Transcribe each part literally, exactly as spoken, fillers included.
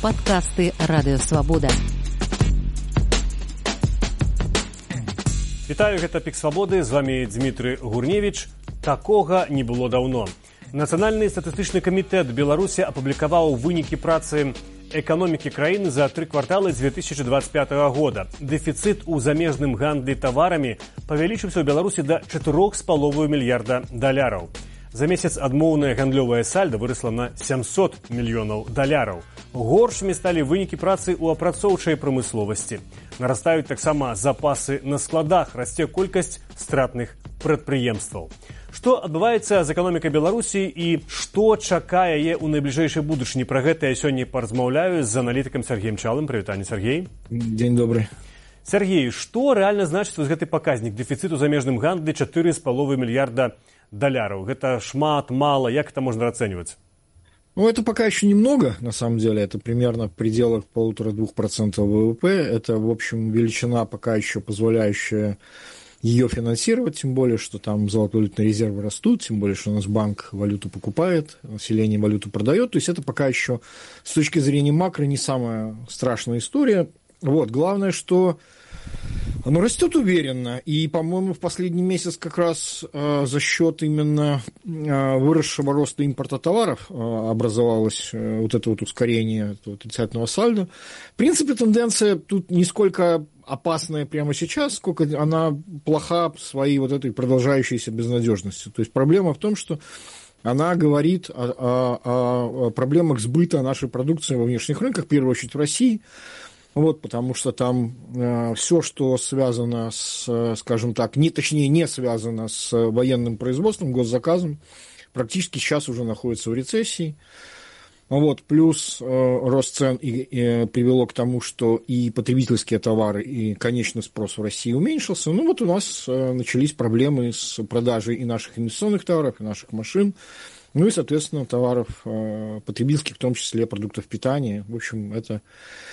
Падкасты Радыёвабода. Вітаю, гэта Пік Свабоды, з вами Дмітрый Гурневіч. Такога не было даўно. Нацыянальны статыстычны камітэт Беларусі апублікаваў вынікі працы эканомікі краіны за тры кварталы дзве тысячы двадцать пятого года. Дэфіцыт у замежным гандлі таварамі павялічыўся ў Беларусі да чатырох з паловаю мільярда даляраў. За месяц адмоўнае гандлёвае сальда вырасла на сямсот мільёнаў даляраў. Горшымі сталі вынікі працы ў апрацоўчай прамысловасці. Нарастаюць таксама запасы на складах, расце колькасць стратных прадпрыемстваў. Што адбываецца з эканомікай Беларусі і што чакае яе ў найбліжэйшай будучыні? Пра гэта я сёння паразмаўляю з аналітыкам Сергеем Чалым. Прывітанне, Сергей. Дзень добры. Сергей, што рэальна значыць вось гэты паказнік дэфіцыту замежным гандлі чатыры з паловай мільярда долларов? Это шмат, мало? Як это можно оценивать? Ну, это пока еще немного, на самом деле. Это примерно в пределах полутора-двух процентов ВВП. Это, в общем, величина, пока еще позволяющая ее финансировать, тем более, что там золотовалютные резервы растут, тем более, что у нас банк валюту покупает, население валюту продает. То есть это пока еще с точки зрения макро не самая страшная история. Вот. Главное, что оно растет уверенно, и, по-моему, в последний месяц как раз э, за счет именно э, выросшего роста импорта товаров э, образовалось э, вот это вот ускорение этого отрицательного сальдо. В принципе, тенденция тут не сколько опасная прямо сейчас, сколько она плоха своей вот этой продолжающейся безнадежностью. То есть проблема в том, что она говорит о, о, о проблемах сбыта нашей продукции во внешних рынках, в первую очередь в России. Вот, потому что там э, все, что связано с, скажем так, не, точнее, не связано с военным производством, госзаказом, практически сейчас уже находится в рецессии. Вот, плюс э, рост цен и, и привело к тому, что и потребительские товары, и конечный спрос в России уменьшился. Ну, вот у нас э, начались проблемы с продажей и наших инвестиционных товаров, и наших машин, ну и, соответственно, товаров э, потребительских, в том числе продуктов питания. В общем, это...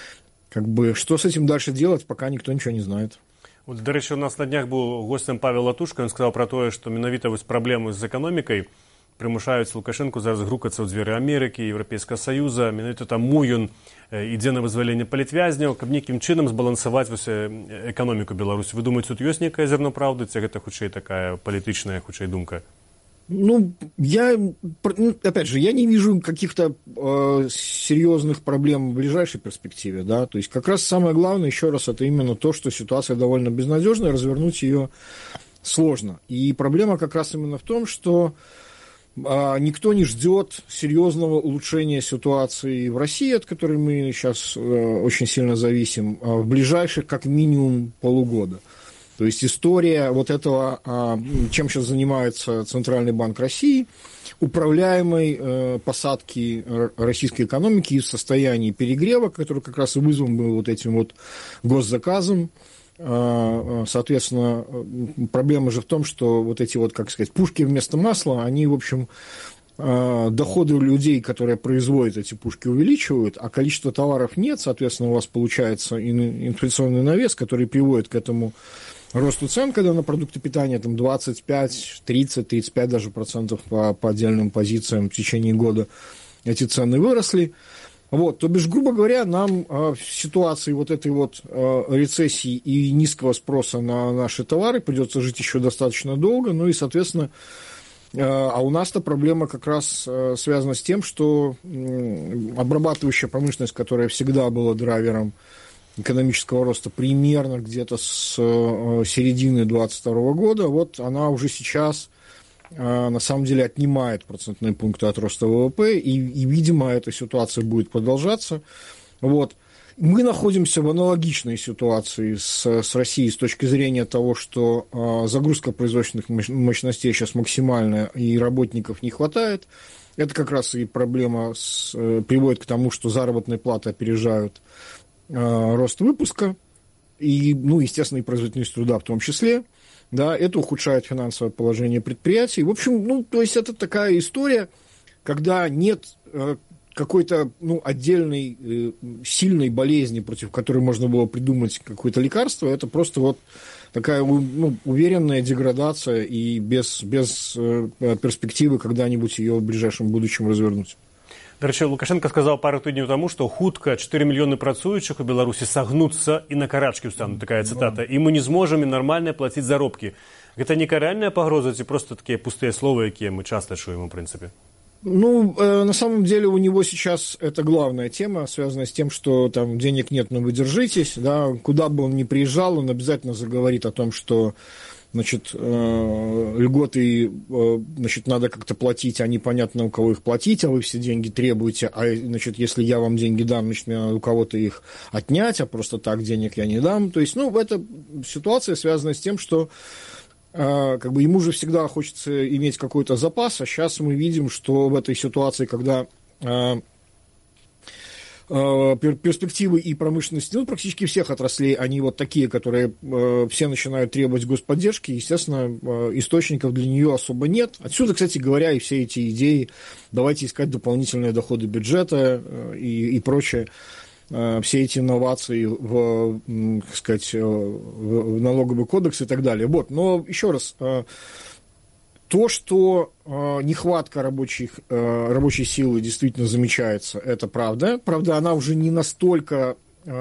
Как бы, что с этим дальше делать, пока никто ничего не знает. Вот, до речі, у нас на днях був гостем Павел Латушко, він сказав про те, що менавіта ось проблеми з економікою примушаюць Лукашенку зараз грукацца ў дзверы Амерыкі, Еўрапейскага Саюза, менавіта таму ён ідзе на вызваленне палітвязняў, каб нейкім чынам збалансаваць вось эканоміку Беларусі. Вы думаеце, тут ёсць некае зерно праўды, ці гэта хутчэй такая палітычная, хутчэй думка? Ну, я, опять же, я не вижу каких-то э, серьезных проблем в ближайшей перспективе, да, то есть как раз самое главное, еще раз, это именно то, что ситуация довольно безнадежная, развернуть ее сложно. И проблема как раз именно в том, что э, никто не ждет серьезного улучшения ситуации в России, от которой мы сейчас э, очень сильно зависим, э, в ближайших как минимум полугода. То есть история вот этого, чем сейчас занимается Центральный банк России, управляемой посадки российской экономики из состояния перегрева, который как раз и вызван был вот этим вот госзаказом. Соответственно, проблема же в том, что вот эти вот, как сказать, пушки вместо масла, они, в общем, доходы людей, которые производят эти пушки, увеличивают, а количество товаров нет, соответственно, у вас получается инфляционный навес, который приводит к этому росту цен, когда на продукты питания там двадцать пять, тридцать, тридцать пять даже процентов по, по отдельным позициям в течение года эти цены выросли. Вот, то бишь, грубо говоря, нам э, в ситуации вот этой вот э, рецессии и низкого спроса на наши товары придется жить еще достаточно долго, ну и, соответственно, э, а у нас-то проблема как раз э, связана с тем, что э, обрабатывающая промышленность, которая всегда была драйвером экономического роста примерно где-то с середины двадцать второго года, вот она уже сейчас на самом деле отнимает процентные пункты от роста ВВП, и, и видимо, эта ситуация будет продолжаться. Вот. Мы находимся в аналогичной ситуации с, с Россией с точки зрения того, что загрузка производственных мощностей сейчас максимальная, и работников не хватает. Это как раз и проблема с, приводит к тому, что заработные платы опережают рост выпуска, и, ну, естественно, и производительность труда в том числе, да, это ухудшает финансовое положение предприятий. В общем, ну, то есть это такая история, когда нет э, какой-то, ну, отдельной э, сильной болезни, против которой можно было придумать какое-то лекарство, это просто вот такая, ну, уверенная деградация и без, без э, перспективы когда-нибудь ее в ближайшем будущем развернуть. До речі, Лукашенко сказав пару тижнів тому, що хутка чатыры мільёны працуючых у Беларусі сагнуцца і на карачкі ўстануць, такая цытата, і мы не зможам нормально платіць заробкі. Гэта не каральная пагроза, ці просто такія пустыя словы, якія мы часто чуем, у принципе? Ну, э, на самом деле у него сейчас это главная тема, связанная с тем, что там денег нет, но вы держитесь, да, куда бы он ни приезжал, он обязательно заговорит о том, что, значит, э, льготы, э, значит, надо как-то платить, а непонятно, у кого их платить, а вы все деньги требуете, а, значит, если я вам деньги дам, значит, мне надо у кого-то их отнять, а просто так денег я не дам. То есть, ну, эта ситуация связана с тем, что как бы ему же всегда хочется иметь какой-то запас, а сейчас мы видим, что в этой ситуации, когда э, э, перспективы и промышленности, ну, практически всех отраслей, они вот такие, которые э, все начинают требовать господдержки, естественно, э, источников для нее особо нет. Отсюда, кстати говоря, и все эти идеи, давайте искать дополнительные доходы бюджета э, и, и прочее. Все эти инновации в, так сказать, в налоговый кодекс и так далее. Вот. Но еще раз, то, что нехватка рабочих, рабочей силы действительно замечается, это правда. Правда, она уже не настолько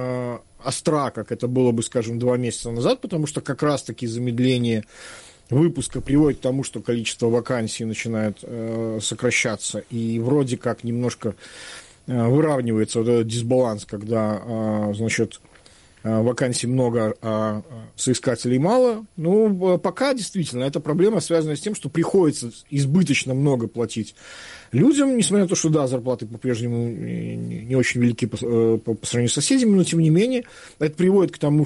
остра, как это было бы, скажем, два месяца назад, потому что как раз-таки замедление выпуска приводит к тому, что количество вакансий начинает сокращаться, и вроде как немножко выравнивается вот этот дисбаланс, когда, значит, вакансий много, а соискателей мало. Ну, пока действительно эта проблема связана с тем, что приходится избыточно много платить людям, несмотря на то, что, да, зарплаты по-прежнему не очень велики по, по, по сравнению с соседями, но, тем не менее, это приводит к тому,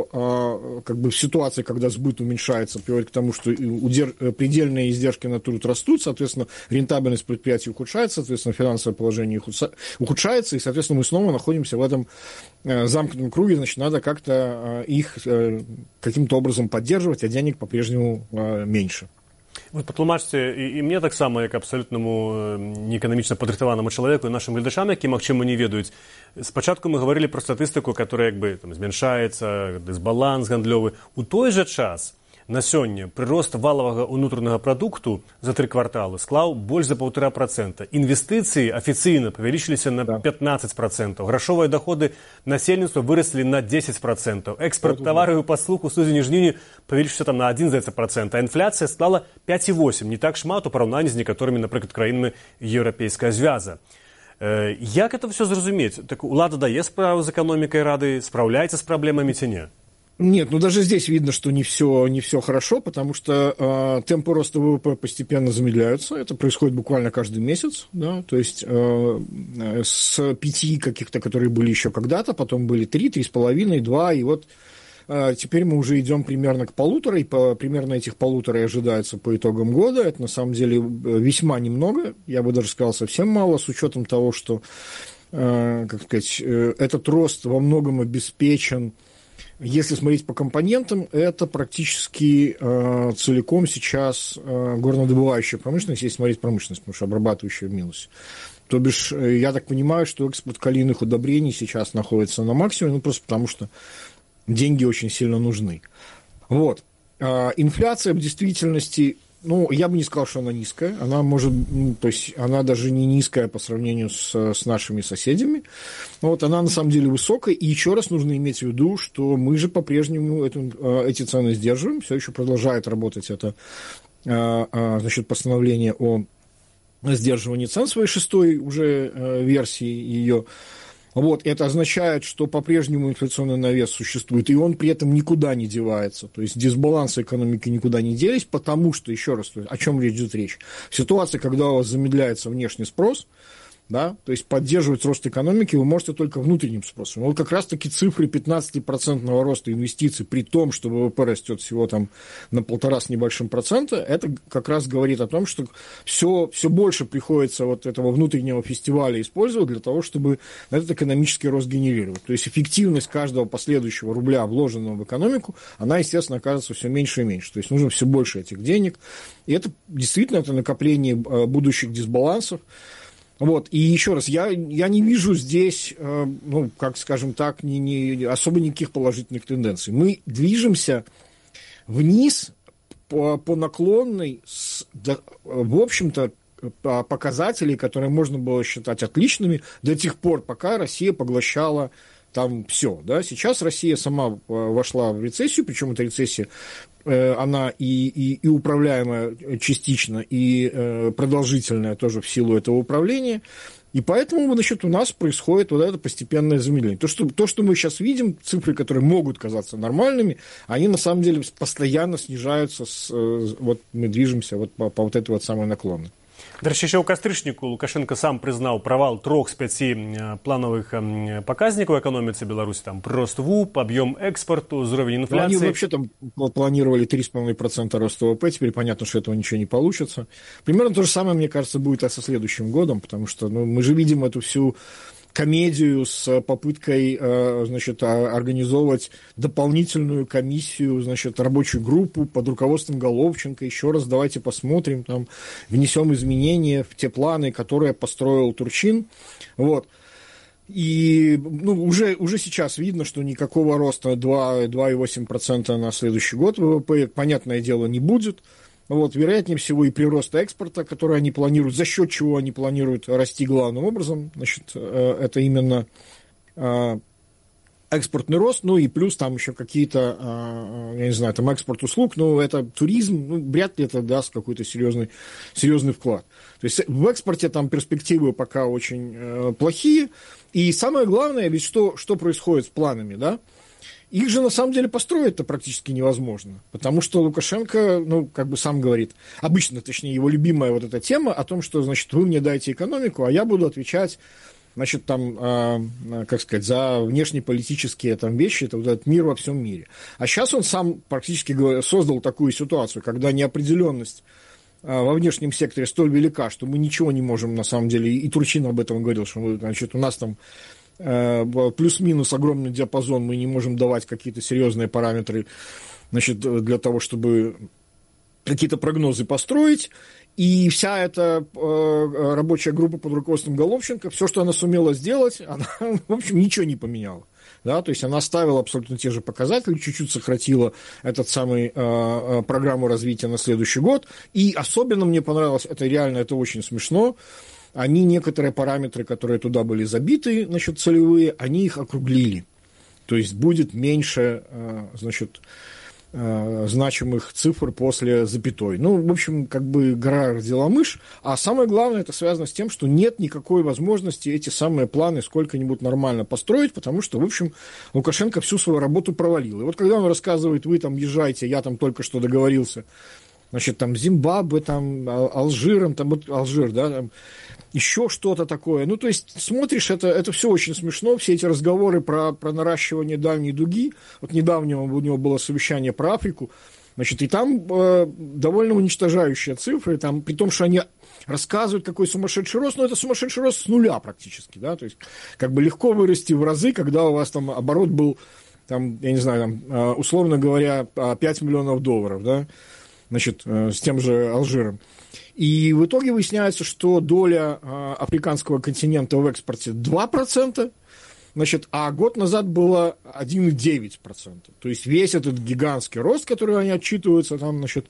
что как бы в ситуации, когда сбыт уменьшается, приводит к тому, что удер... предельные издержки на труд растут, соответственно, рентабельность предприятий ухудшается, соответственно, финансовое положение ухудшается, и, соответственно, мы снова находимся в этом замкнутом круге, значит, надо как-то их каким-то образом поддерживать, а денег по-прежнему меньше. Вот патлумачце і, і мне таксама, як абсалютнаму неэканамічна падрыхтаванаму чалавеку і нашым гледачам, які, магчыма, не ведаюць. Спачатку мы гаварылі пра статыстыку, которая як бы там змяншаецца, дысбаланс гандлёвы. У той жа час на сёння прырост валавага ўнутранага прадукту за тры кварталы склаў больш за паўтара працэнта. Інвестыцыі афіцыйна павялічыліся на пятнадцать процентов. Грашовыя доходы насельніцтва выраслі на десять процентов. Экспорт тавараў і паслуг у студзені-жніўні павялічыўся там на один процент, а інфляцыя склала пять и восемь. Не так шмат у параўнанні з некаторымі, напрыклад, краінамі Еўрапейскага звяза. Э, як это все зразумець? Так улада дае справу з эканомікай Рады, спраўляецца з праблемамі ці не? Нет, ну даже здесь видно, что не все, не все хорошо, потому что э, темпы роста ВВП постепенно замедляются. Это происходит буквально каждый месяц. Да? То есть э, с пяти каких-то, которые были еще когда-то, потом были три, три с половиной, два, и вот э, теперь мы уже идем примерно к полутора, и по, примерно этих полутора и ожидается по итогам года. Это на самом деле весьма немного, я бы даже сказал совсем мало, с учетом того, что э, как сказать, э, этот рост во многом обеспечен. Если смотреть по компонентам, это практически э, целиком сейчас э, горнодобывающая промышленность, если смотреть промышленность, потому что обрабатывающая в минусе. То бишь, э, я так понимаю, что экспорт калийных удобрений сейчас находится на максимуме, ну, просто потому что деньги очень сильно нужны. Вот. Э, инфляция в действительности, ну, я бы не сказал, что она низкая. Она может, ну, то есть, она даже не низкая по сравнению с, с нашими соседями. Вот, она на самом деле высокая. И еще раз нужно иметь в виду, что мы же по-прежнему эту, эти цены сдерживаем. Все еще продолжает работать это, значит, постановление о сдерживании цен своей шестой уже версии ее. Вот, это означает, что по-прежнему инфляционный навес существует, и он при этом никуда не девается. То есть дисбалансы экономики никуда не делись, потому что, еще раз, о чем идет речь? Ситуация, когда у вас замедляется внешний спрос, да, то есть поддерживать рост экономики вы можете только внутренним спросом. Вот как раз-таки цифры пятнадцатипроцентного роста инвестиций, при том, что ВВП растет всего там на полтора с небольшим процента, это как раз говорит о том, что все, все больше приходится вот этого внутреннего фестиваля использовать для того, чтобы этот экономический рост генерировать. То есть эффективность каждого последующего рубля, вложенного в экономику, она, естественно, оказывается все меньше и меньше. То есть нужно все больше этих денег. И это действительно это накопление будущих дисбалансов. Вот, и еще раз, я, я не вижу здесь, э, ну, как скажем так, не, не, особо никаких положительных тенденций. Мы движемся вниз по, по наклонной, с, да, в общем-то, показателей, которые можно было считать отличными до тех пор, пока Россия поглощала там все. Да? Сейчас Россия сама вошла в рецессию, причем эта рецессия, она и, и, и управляемая частично, и продолжительная тоже в силу этого управления. И поэтому, значит, у нас происходит вот это постепенное замедление. То что, то, что мы сейчас видим, цифры, которые могут казаться нормальными, они на самом деле постоянно снижаются. С, вот мы движемся вот по, по вот этой вот самой наклонной. До речі, ще у кастрычніку Лукашенко сам признаў правал трох з пяці плановых паказнікаў эканоміцы Беларусі, там рост ВУП, объем экспорту, уровень инфляции. Они вообще там планировали три с половиной процента роста ВВП, теперь понятно, что этого ничего не получится. Примерно то же самое, мне кажется, будет и со следующим годом, потому что ну, мы же видим эту всю комедию с попыткой, значит, организовывать дополнительную комиссию, значит, рабочую группу под руководством Головченко. Еще раз давайте посмотрим, там, внесем изменения в те планы, которые построил Турчин. Вот. И ну, уже, уже сейчас видно, что никакого роста два и восемь десятых процента на следующий год ВВП, понятное дело, не будет. Вот, вероятнее всего, и прирост экспорта, который они планируют, за счет чего они планируют расти главным образом. Значит, это именно экспортный рост, ну и плюс там еще какие-то, я не знаю, там экспорт услуг, но это туризм, ну, вряд ли это даст какой-то серьезный, серьезный вклад. То есть в экспорте там перспективы пока очень плохие. И самое главное, ведь что, что происходит с планами, да? Их же, на самом деле, построить-то практически невозможно, потому что Лукашенко, ну, как бы сам говорит, обычно, точнее, его любимая вот эта тема о том, что, значит, вы мне дайте экономику, а я буду отвечать, значит, там, э, как сказать, за внешнеполитические там вещи, это вот этот мир во всем мире. А сейчас он сам практически создал такую ситуацию, когда неопределенность во внешнем секторе столь велика, что мы ничего не можем, на самом деле, и Турчин об этом говорил, что, значит, у нас там плюс-минус огромный диапазон, мы не можем давать какие-то серьезные параметры, значит, для того, чтобы какие-то прогнозы построить. И вся эта э, рабочая группа под руководством Головченко, все, что она сумела сделать, она, в общем, ничего не поменяла. Да? То есть она ставила абсолютно те же показатели, чуть-чуть сократила этот самый э, программу развития на следующий год. И особенно мне понравилось, это реально, это очень смешно, они некоторые параметры, которые туда были забиты, значит, целевые, они их округлили. То есть будет меньше, значит, значимых цифр после запятой. Ну, в общем, как бы гора родила мышь. А самое главное, это связано с тем, что нет никакой возможности эти самые планы сколько-нибудь нормально построить, потому что, в общем, Лукашенко всю свою работу провалил. И вот когда он рассказывает, вы там езжайте, я там только что договорился, значит, там Зимбабве, там Алжиром, там вот Алжир, да, там еще что-то такое. Ну, то есть, смотришь, это, это все очень смешно, все эти разговоры про, про наращивание дальней дуги. Вот недавнего у него было совещание про Африку, значит, и там э, довольно уничтожающие цифры, там, при том, что они рассказывают, какой сумасшедший рост, но это сумасшедший рост с нуля практически, да, то есть, как бы легко вырасти в разы, когда у вас там оборот был, там, я не знаю, там, условно говоря, пять миллионов долларов, да, значит, с тем же Алжиром. И в итоге выясняется, что доля африканского континента в экспорте два процента, значит, а год назад было один и девять десятых процента. То есть весь этот гигантский рост, который они отчитываются, там, значит,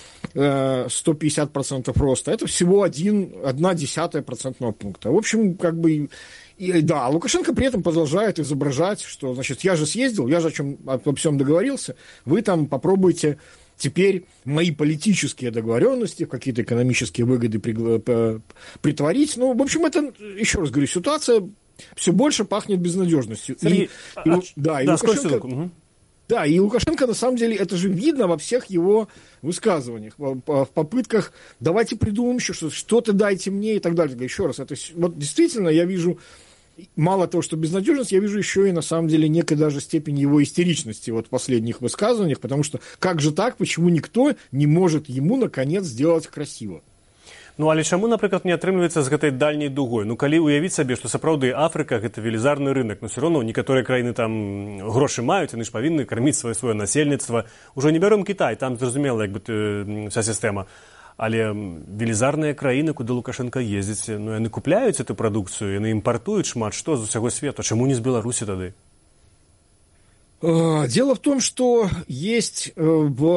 сто пятьдесят процентов роста, это всего один, одна десятая процентного пункта. В общем, как бы, и, да, Лукашенко при этом продолжает изображать, что, значит, я же съездил, я же о чем, обо всем договорился, вы там попробуйте теперь мои политические договоренности, какие-то экономические выгоды притворить. Ну, в общем, это, еще раз говорю, ситуация все больше пахнет безнадежностью. Сергей, и, а, и, да, и да, Лукашенко, угу. да, и Лукашенко, на самом деле, это же видно во всех его высказываниях, в, в попытках давайте придумаем еще что-то, что-то дайте мне и так далее. Еще раз, это вот действительно я вижу, мало того, что безнадежность, я вижу еще и, на самом деле, некой даже степень его истеричности вот в последних высказываниях, потому что как же так, почему никто не может ему, наконец, сделать красиво? Ну, але чаму, напрыклад, не атрымліваецца з гэтай дальняй дугой? Ну, калі уявіць сабе, што сапраўды Афрыка – гэта велізарны рынок, но все равно некаторыя краіны там грошы маюць, яны ж павінны карміць сваё сваё насельніцтва. Ужо не бяром Кітай, там зразумела, як бы вся сістэма. Але велізарныя краіны, куды Лукашенко ездзіць, ну, яны купляюць эту прадукцыю, яны імпартуюць шмат што з усяго свету. Чаму не з Беларусі тады? Дело в том, что есть в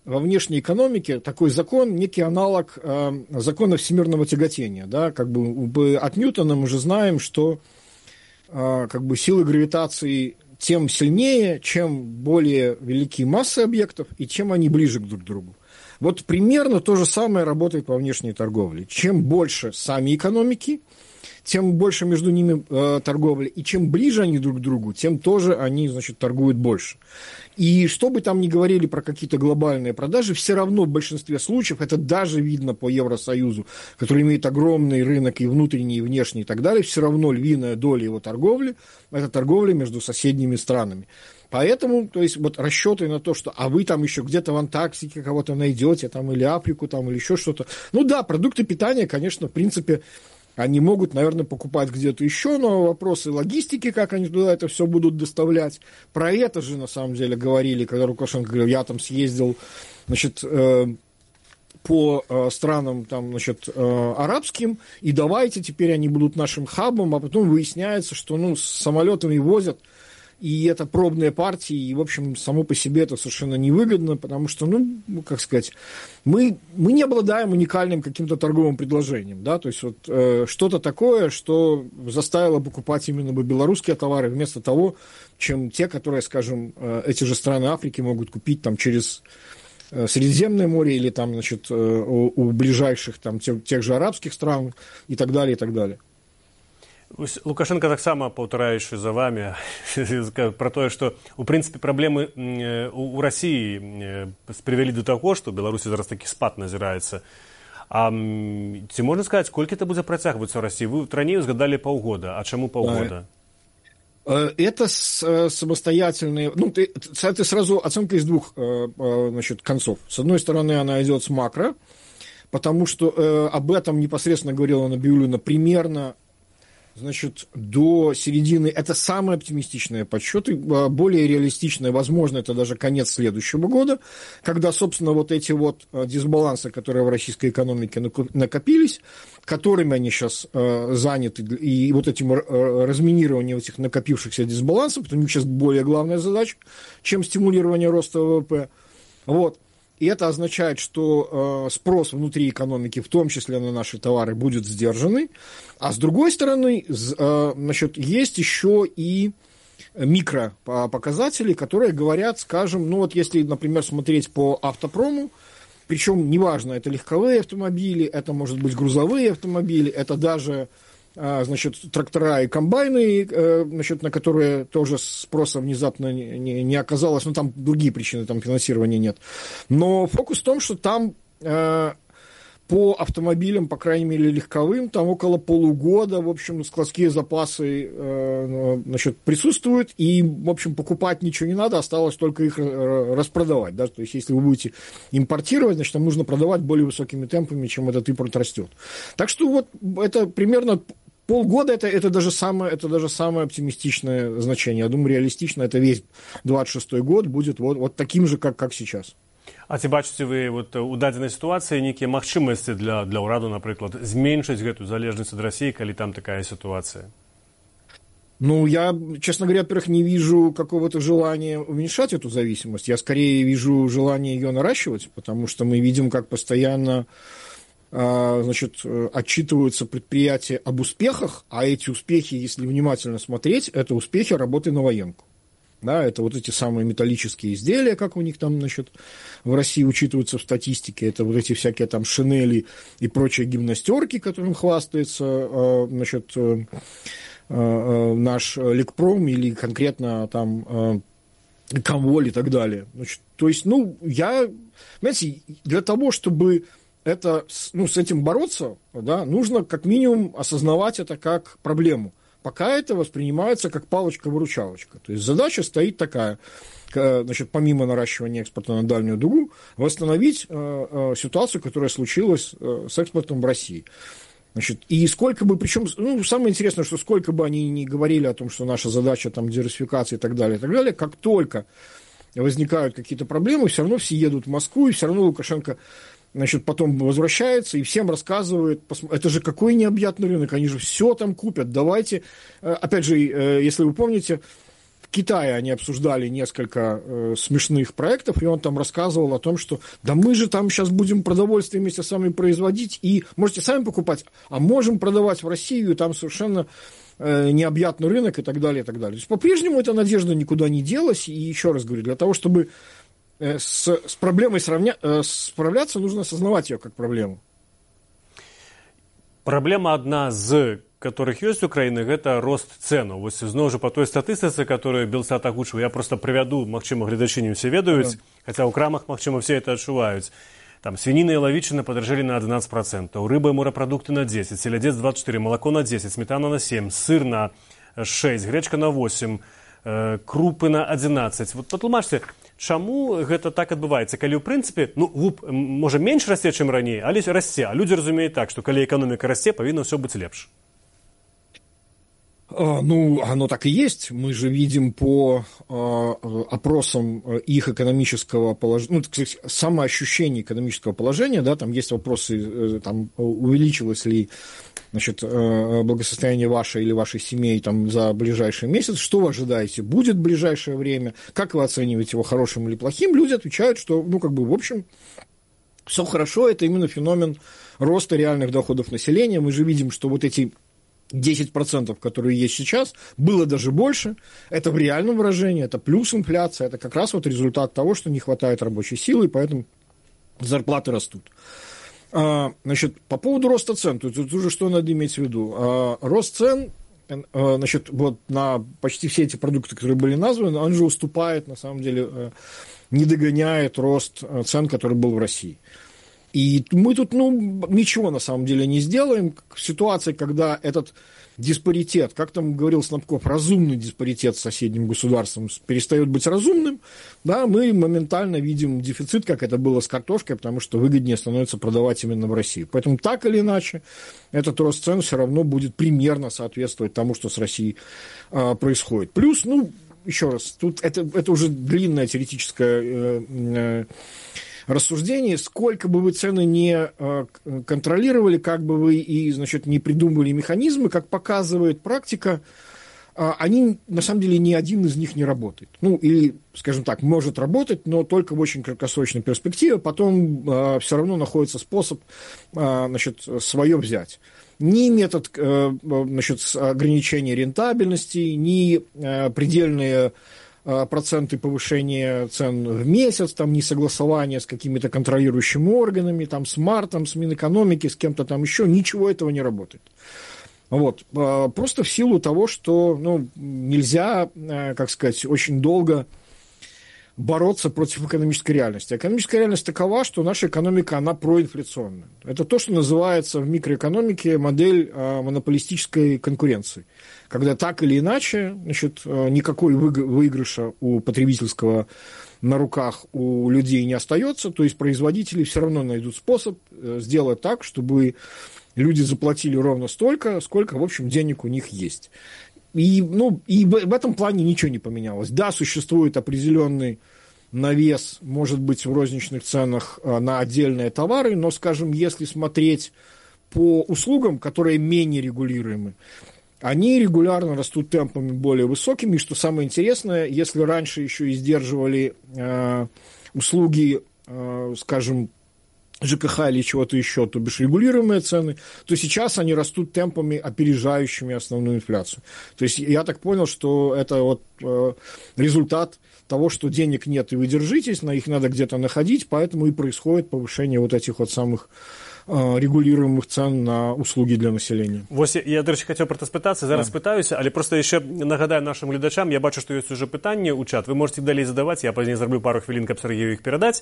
во внешней экономике такой закон, некий аналог э, закона всемирного тяготения. Да? Как бы от Ньютона мы же знаем, что э, как бы силы гравитации тем сильнее, чем более велики массы объектов и чем они ближе друг к другу. Вот примерно то же самое работает во внешней торговле. Чем больше сами экономики, тем больше между ними э, торговля, и чем ближе они друг к другу, тем тоже они, значит, торгуют больше. И что бы там ни говорили про какие-то глобальные продажи, все равно в большинстве случаев, это даже видно по Евросоюзу, который имеет огромный рынок и внутренний, и внешний, и так далее, все равно львиная доля его торговли – это торговля между соседними странами. Поэтому, то есть, вот расчеты на то, что, а вы там еще где-то в Антарктике кого-то найдете, там, или Африку, там, или еще что-то. Ну да, продукты питания, конечно, в принципе, они могут, наверное, покупать где-то еще, но вопросы логистики, как они туда это все будут доставлять. Про это же, на самом деле, говорили, когда Лукашенко говорил, я там съездил, значит, э, по э, странам, там, значит, э, арабским, и давайте теперь они будут нашим хабом, а потом выясняется, что, ну, с самолетами возят, и это пробные партии, и, в общем, само по себе это совершенно невыгодно, потому что, ну, как сказать, мы, мы не обладаем уникальным каким-то торговым предложением, да, то есть вот э, что-то такое, что заставило покупать именно бы белорусские товары вместо того, чем те, которые, скажем, э, эти же страны Африки могут купить там через э, Средиземное море или там, значит, э, у, у ближайших там тех, тех же арабских стран и так далее, и так далее. Лукашенко таксама, паўтараючы за вами, про тое, што у прынцыпе праблемы у Расіі прывялі да таго, што ў Беларусі зараз такі спад назіраецца. А ці можна сказаць, колькі это будзе працягвацца ў Расіі? Вы раней узгадалі паўгода, а чаму паўгода? Это самостоятельные, ну, ты, ты сразу оценка из двух, значит, концов. С одной стороны, она идет с макро, потому что об этом непосредственно говорила Набиуллина примерно, значит, до середины, это самые оптимистичные подсчеты, более реалистичные, возможно, это даже конец следующего года, когда, собственно, вот эти вот дисбалансы, которые в российской экономике накопились, которыми они сейчас э, заняты, и вот этим разминированием этих накопившихся дисбалансов, это у них сейчас более главная задача, чем стимулирование роста ВВП, вот. И это означает, что э, спрос внутри экономики, в том числе на наши товары, будет сдержанный. А с другой стороны, э, значит, есть еще и микропоказатели, которые говорят, скажем, ну вот если, например, смотреть по автопрому, причем неважно, это легковые автомобили, это, может быть, грузовые автомобили, это даже, значит, трактора и комбайны, значит, на которые тоже спроса внезапно не, не оказалось, но там другие причины, там финансирования нет. Но фокус в том, что там э, по автомобилям, по крайней мере, легковым, там около полугода, в общем, складские запасы э, значит, присутствуют, и, в общем, покупать ничего не надо, осталось только их распродавать. Да? То есть, если вы будете импортировать, значит, там нужно продавать более высокими темпами, чем этот импорт растет. Так что вот это примерно полгода, это, это, даже самое, это даже самое оптимистичное значение. Я думаю, реалистично это весь двадцать шестой год будет вот, вот таким же, как, как сейчас. А ці бачыце вы вот, у дадзенай сітуацыі нейкія магчымасці для, для ўраду, напрыклад, зменшыць гэтую залежнасць ад России, калі там такая ситуация? Ну, я, честно говоря, во-первых, не вижу какого-то желания уменьшать эту зависимость. Я скорее вижу желание ее наращивать, потому что мы видим, как постоянно, значит, отчитываются предприятия об успехах, а эти успехи, если внимательно смотреть, это успехи работы на военку. Да, это вот эти самые металлические изделия, как у них там, значит, в России учитываются в статистике, это вот эти всякие там шинели и прочие гимнастерки, которым хвастается, значит, наш Лекпром или конкретно там Комволь и так далее. Значит, то есть, ну, я, знаете, для того, чтобы это, ну, с этим бороться, да, нужно как минимум осознавать это как проблему. Пока это воспринимается как палочка-выручалочка. То есть задача стоит такая, значит, помимо наращивания экспорта на дальнюю дугу, восстановить э, э, ситуацию, которая случилась э, с экспортом в России. Значит, и сколько бы, причем, ну, самое интересное, что сколько бы они ни говорили о том, что наша задача там диверсификация и так далее, и так далее, как только возникают какие-то проблемы, все равно все едут в Москву, и все равно Лукашенко, значит, потом возвращается и всем рассказывает, это же какой необъятный рынок, они же все там купят, давайте. Опять же, если вы помните, Китае они обсуждали несколько э, смешных проектов, и он там рассказывал о том, что да мы же там сейчас будем продовольствие вместе с вами производить, и можете сами покупать, а можем продавать в Россию, и там совершенно э, необъятный рынок и так далее, и так далее. То есть по-прежнему эта надежда никуда не делась, и еще раз говорю, для того, чтобы э, с, с проблемой сравня, э, справляться, нужно осознавать ее как проблему. Праблема адна з которых ёсць у краіны, гэта рост цэнаў. Вось зноў жа па той статыстыцы, которую Белсат агучыў, я просто прывяду, магчыма, гледачы не ўсе ведаюць, хаця ў крамах, магчыма, все это адчуваюць. Там свініна і лавічына падаражэлі на адзінаццаць працэнтаў, рыба і морапрадукты на дзесяць, селядзец двадцать четыре, малако на десять, сметана на семь, сыр на шесть, гречка на восемь, э, крупы на одиннадцать. Вот патлумачце, чаму гэта так адбываецца, калі ў прынцыпе, ну, луп можа менш расце, чым раней, але расце, а людзі разумеюць так, што калі эканоміка расце, павінна ўсё быць лепш. Ну, оно так и есть. Мы же видим по э, опросам их экономического положения, ну, самоощущение экономического положения, да, там есть вопросы, э, там, увеличилось ли, значит, э, благосостояние ваше или вашей семьи там, за ближайший месяц, что вы ожидаете, будет в ближайшее время, как вы оцениваете его, хорошим или плохим, люди отвечают, что, ну, как бы, в общем, все хорошо, это именно феномен роста реальных доходов населения. Мы же видим, что вот эти десять процентов, которые есть сейчас, было даже больше. Это в реальном выражении, это плюс инфляция, это как раз вот результат того, что не хватает рабочей силы, и поэтому зарплаты растут. А, значит, по поводу роста цен, тут, тут уже что надо иметь в виду. А, рост цен, а, значит, вот на почти все эти продукты, которые были названы, он же уступает, на самом деле, не догоняет рост цен, который был в России. И мы тут, ну, ничего на самом деле не сделаем. В ситуации, когда этот диспаритет, как там говорил Снабков, разумный диспаритет с соседним государством перестает быть разумным, да, мы моментально видим дефицит, как это было с картошкой, потому что выгоднее становится продавать именно в России. Поэтому так или иначе этот рост цен все равно будет примерно соответствовать тому, что с Россией а, происходит. Плюс, ну, еще раз, тут это, это уже длинная теоретическая э, э, рассуждений, сколько бы вы цены не контролировали, как бы вы и, значит, не придумывали механизмы, как показывает практика, они, на самом деле, ни один из них не работает. Ну, или, скажем так, может работать, но только в очень краткосрочной перспективе, потом все равно находится способ, значит, свое взять. Ни метод, значит, ограничения рентабельности, ни предельные проценты повышения цен в месяц, там, несогласование с какими-то контролирующими органами, там, с Мартом, с Минэкономики, с кем-то там еще, ничего этого не работает. Вот. Просто в силу того, что, ну, нельзя, как сказать, очень долго бороться против экономической реальности. Экономическая реальность такова, что наша экономика, она проинфляционная. Это то, что называется в микроэкономике модель монополистической конкуренции. Когда так или иначе, значит, никакой выигрыша у потребительского на руках у людей не остается, то есть производители все равно найдут способ сделать так, чтобы люди заплатили ровно столько, сколько, в общем, денег у них есть. И, ну, и в этом плане ничего не поменялось. Да, существует определенный навес, может быть, в розничных ценах на отдельные товары, но, скажем, если смотреть по услугам, которые менее регулируемы, они регулярно растут темпами более высокими. И что самое интересное, если раньше еще и сдерживали э, услуги, э, скажем, ЖКХ или чего-то еще, то бишь регулируемые цены, то сейчас они растут темпами, опережающими основную инфляцию. То есть я так понял, что это вот э, результат того, что денег нет и вы держитесь, на их надо где-то находить, поэтому и происходит повышение вот этих вот самых э, регулируемых цен на услуги для населения. Вось я, до речі, хотів про це спитатися, зараз да. Спитаюся, але просто ще нагадаю нашим глядачам, я бачу, що є вже питання у чат, ви можете далі задавати, я пізніше зроблю пару хвилин, каб Сергію їх передати.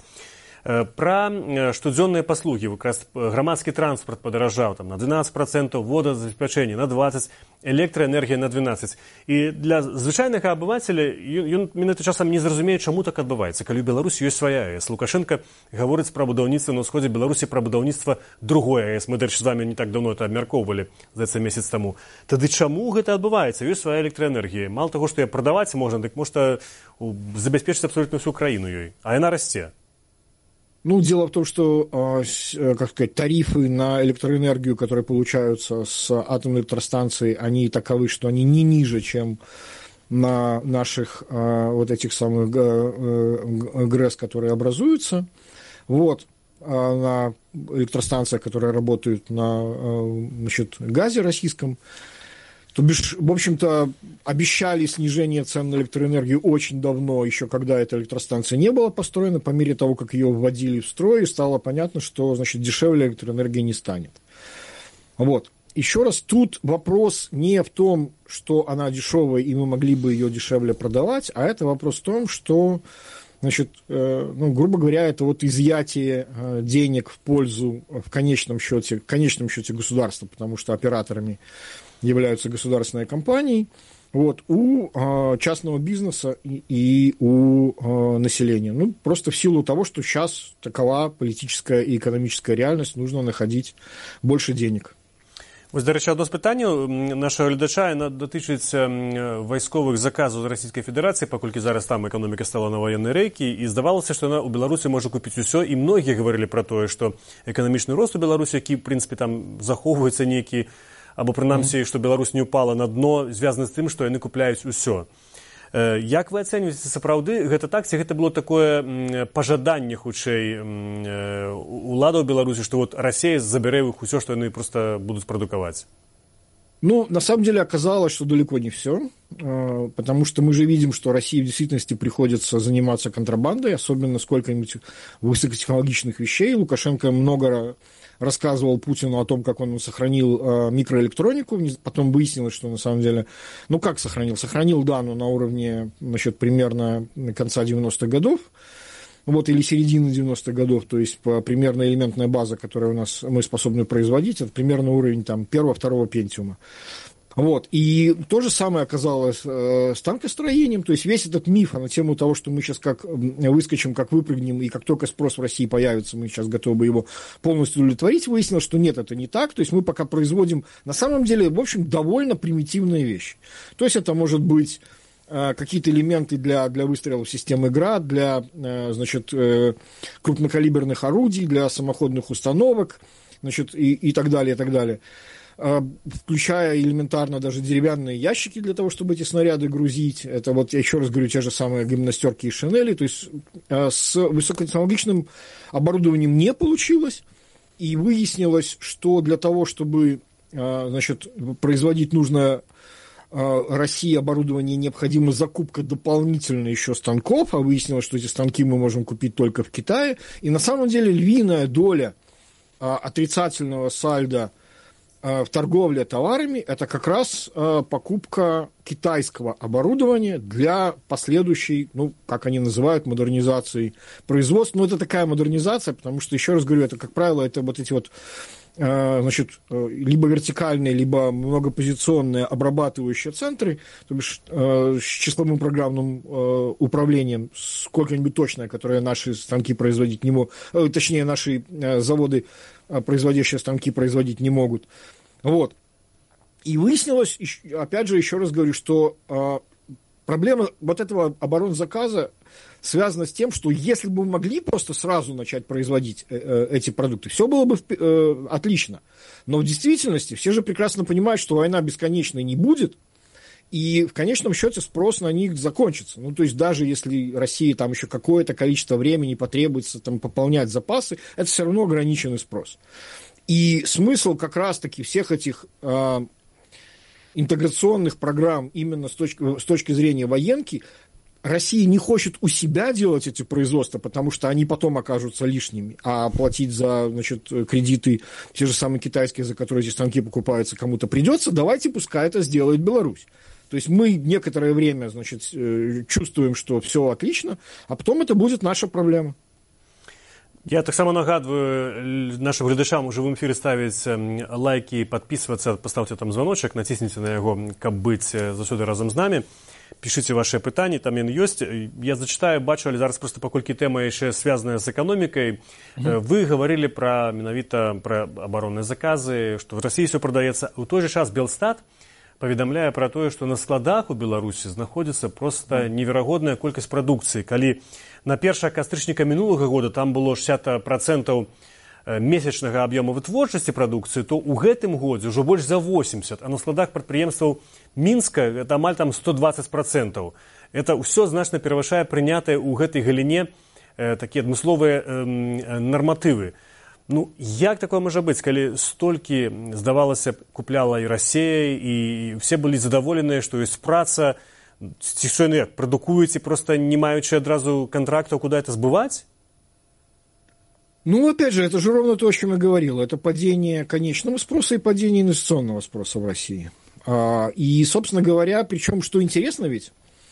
Про штодзённыя паслугі, якраз грамадскі транспарт падаражаў там, на двенадцать процентов, водазабеспячэнне на двадцать процентов, электраэнергія на двенадцать процентов. І для звычайнага абывацеля ён менавіта часам не зразумее, чаму так адбываецца. Калі ў Беларусі ёсць свая АЭС. Лукашенко гаворыць пра будаўніцтва на ўсходзе Беларусі, пра будаўніцтва другой АЭС. Мы, дарэчы, з вами не так давно это абмяркоўвалі, здаецца, месяц таму. Тады чаму гэта адбываецца? Ёсць свая электраэнергія. Мало таго, што я прадаваць можна, дык можна забяспечыць абсолютна всю краіну ёй. А яна расце. Ну, дело в том, что, как сказать, тарифы на электроэнергию, которые получаются с атомной электростанции, они таковы, что они не ниже, чем на наших вот этих самых ГРЭС, которые образуются, вот, на электростанциях, которые работают на, значит, газе российском. То бишь, в общем-то, обещали снижение цен на электроэнергию очень давно, еще когда эта электростанция не была построена. По мере того, как ее вводили в строй, стало понятно, что, значит, дешевле электроэнергии не станет. Вот. Еще раз, тут вопрос не в том, что она дешевая, и мы могли бы ее дешевле продавать, а это вопрос в том, что, значит, э, ну, грубо говоря, это вот изъятие э, денег в пользу, в конечном счете, в конечном счете государства, потому что операторами являются государственные компании, вот, у э, частного бизнеса и, и у э, населения. Ну, просто в силу того, что сейчас такова политическая и экономическая реальность, нужно находить больше денег. Ось, до речі, одне з питань нашого глядача дотичиться військових заказів з Російської Федерації, поскольку зараз там економіка стала на воєнні рейки, і здавалося, що вона у Білорусі може купити все, і многі говорили про те, що економічний рост у Білорусі, який, в принципі, там заховується некий, або, принаймні, що Білорусь не упала на дно, зв'язане з тим, що вони купляють усе. Як ви оцінюєте сапраўды, гэта так, ці гэта было такое пажаданне хутчэй улада ў Беларусі, што вот Россия забере их усё, што яны просто будут продуковать? Ну, на самом деле оказалось, что далеко не все, потому что мы же видим, что России в действительности приходится заниматься контрабандой, особенно сколько-нибудь высокотехнологичных вещей. Лукашенко много рассказывал Путину о том, как он сохранил э, микроэлектронику, потом выяснилось, что на самом деле, ну как сохранил? Сохранил, да, но на уровне, значит, примерно конца девяностых годов, вот, или середины девяностых годов, то есть по, примерно элементная база, которую у нас мы способны производить, это примерно уровень там первого-второго пентиума. Вот. И то же самое оказалось э, с танкостроением, то есть весь этот миф на тему того, что мы сейчас как выскочим, как выпрыгнем, и как только спрос в России появится, мы сейчас готовы его полностью удовлетворить, выяснилось, что нет, это не так, то есть мы пока производим, на самом деле, в общем, довольно примитивные вещи. То есть это может быть э, какие-то элементы для, для выстрелов системы ГРАД, для, э, значит, э, крупнокалиберных орудий, для самоходных установок, значит, и, и так далее, и так далее. Включая элементарно даже деревянные ящики для того, чтобы эти снаряды грузить. Это вот, я еще раз говорю, те же самые гимнастерки и шинели. То есть с высокотехнологичным оборудованием не получилось. И выяснилось, что для того, чтобы, значит, производить нужное России оборудование, необходима закупка дополнительно еще станков. А выяснилось, что эти станки мы можем купить только в Китае. И на самом деле львиная доля отрицательного сальда в торговле товарами – это как раз э, покупка китайского оборудования для последующей, ну, как они называют, модернизации производства. Ну, это такая модернизация, потому что, еще раз говорю, это, как правило, это вот эти вот, э, значит, либо вертикальные, либо многопозиционные обрабатывающие центры, то бишь э, с числовым программным э, управлением, сколько-нибудь точное, которое наши станки производить не могут, э, точнее, наши э, заводы, производящие станки, производить не могут. Вот. И выяснилось, опять же, еще раз говорю, что э, проблема вот этого оборонзаказа связана с тем, что если бы мы могли просто сразу начать производить э, э, эти продукты, все было бы э, отлично. Но в действительности все же прекрасно понимают, что война бесконечной не будет, и в конечном счете спрос на них закончится. Ну, то есть даже если России там еще какое-то количество времени потребуется там, пополнять запасы, это все равно ограниченный спрос. И смысл как раз-таки всех этих э, интеграционных программ именно с точки, с точки зрения военки, Россия не хочет у себя делать эти производства, потому что они потом окажутся лишними, а платить за, значит, кредиты, те же самые китайские, за которые эти станки покупаются, кому-то придется, давайте пускай это сделает Беларусь. То есть мы некоторое время, значит, чувствуем, что все отлично, а потом это будет наша проблема. Я так само нагадываю нашим глядачам у живым эфире ставить лайки, подписываться, поставьте там звоночек, натисните на его, как быть засюди разом з нами. Пишите ваши питания, там он есть. Я зачитаю, бачу, але зараз просто покольки тема еще связанная с экономикой. Mm-hmm. Вы говорили про, менавіта, про оборонные заказы, что в России все продается. У той же час Белстат поведомляе про то, что на складах у Беларусі знаходится просто неверагодная колькасць прадукцыі. Калі на першага кастрычніка мінулага года там было шестьдесят процентов месячнага аб'ёму вытворчасці прадукцыі, то ў гэтым годзе ўжо больш за восемьдесят, а на складах прадпрыемстваў Мінска это амаль там сто двадцать процентов. Это ўсё значна перавышае прынятыя ў гэтай галіне э, такія адмысловыя э, нарматывы. Ну, як такое можа быць, калі столькі, здавалася б, купляла і Расія, і все былі задаволеныя, што ёсць праца, ці што яны як, прадукуюць і проста не маючы адразу контрактаў, куды это збываць? Ну, опять же, это же ровно то, о чем я говорил. Это падение конечного спроса и падение инвестиционного спроса в России. И, собственно говоря, причем, что интересно ведь,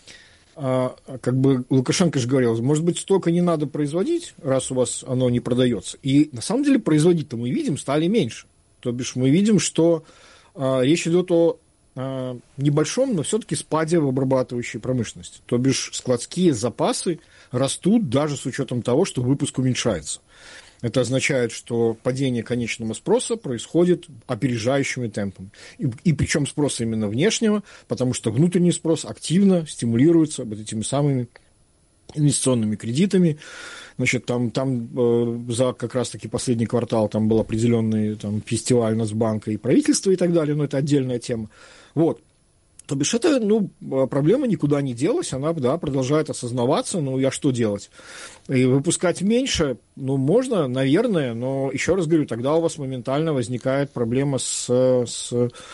как бы Лукашенко же говорил, может быть, столько не надо производить, раз у вас оно не продается. И на самом деле производить-то мы видим, стали меньше. То бишь мы видим, что речь идет о небольшом, но все-таки спаде в обрабатывающей промышленности. То бишь складские запасы растут даже с учетом того, что выпуск уменьшается. Это означает, что падение конечного спроса происходит опережающими темпами. И, и причем спроса именно внешнего, потому что внутренний спрос активно стимулируется вот этими самыми инвестиционными кредитами. Значит, там, там э, за как раз-таки последний квартал там был определенный там, фестиваль Нацбанка и правительства и так далее, но это отдельная тема. Вот. То бишь, это, ну, проблема никуда не делась, она, да, продолжает осознаваться, ну, я что делать? И выпускать меньше, ну, можно, наверное, но, еще раз говорю, тогда у вас моментально возникает проблема с, с,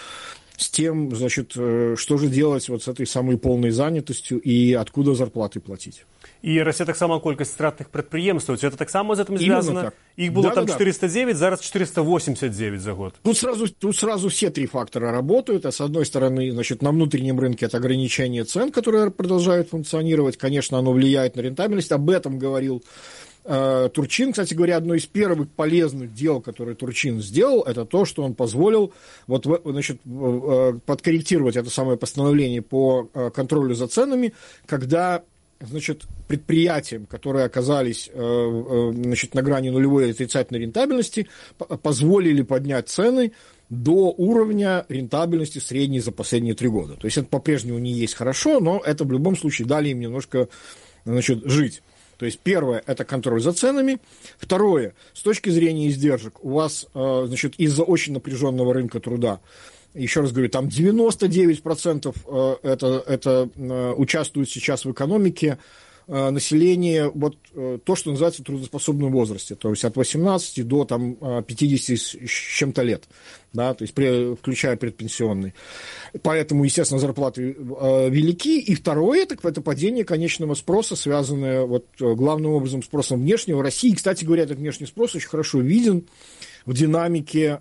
с тем, значит, что же делать вот с этой самой полной занятостью и откуда зарплаты платить. І расце таксама колькасць стратных прадпрыемстваў. Ці это таксама з гэтым звязана? Іх было да, там да, четыреста девять, зараз четыреста восемьдесят девять за год. Тут сразу, тут сразу все три фактора работают. А с одной стороны, значит, на внутреннем рынке это ограничение цен, которые продолжают функционировать. Конечно, оно влияет на рентабельность. Об этом говорил э, Турчин. Кстати говоря, одно из первых полезных дел, которые Турчин сделал, это то, что он позволил вот, значит, э, подкорректировать это самое постановление по э, контролю за ценами, когда... Значит, предприятиям, которые оказались значит, на грани нулевой отрицательной рентабельности, позволили поднять цены до уровня рентабельности средней за последние три года. То есть это по-прежнему не есть хорошо, но это в любом случае дали им немножко, значит, жить. То есть первое – это контроль за ценами. Второе – с точки зрения издержек, у вас, значит, из-за очень напряженного рынка труда, еще раз говорю, там девяносто девять процентов это, это участвует сейчас в экономике население, вот то, что называется в трудоспособном возрасте, то есть от восемнадцати до там, пятидесяти с чем-то лет, да, то есть при, включая предпенсионные. Поэтому, естественно, зарплаты велики. И второе, так, это падение конечного спроса, связанное вот, главным образом с спросом внешнего. В России, кстати говоря, этот внешний спрос очень хорошо виден в динамике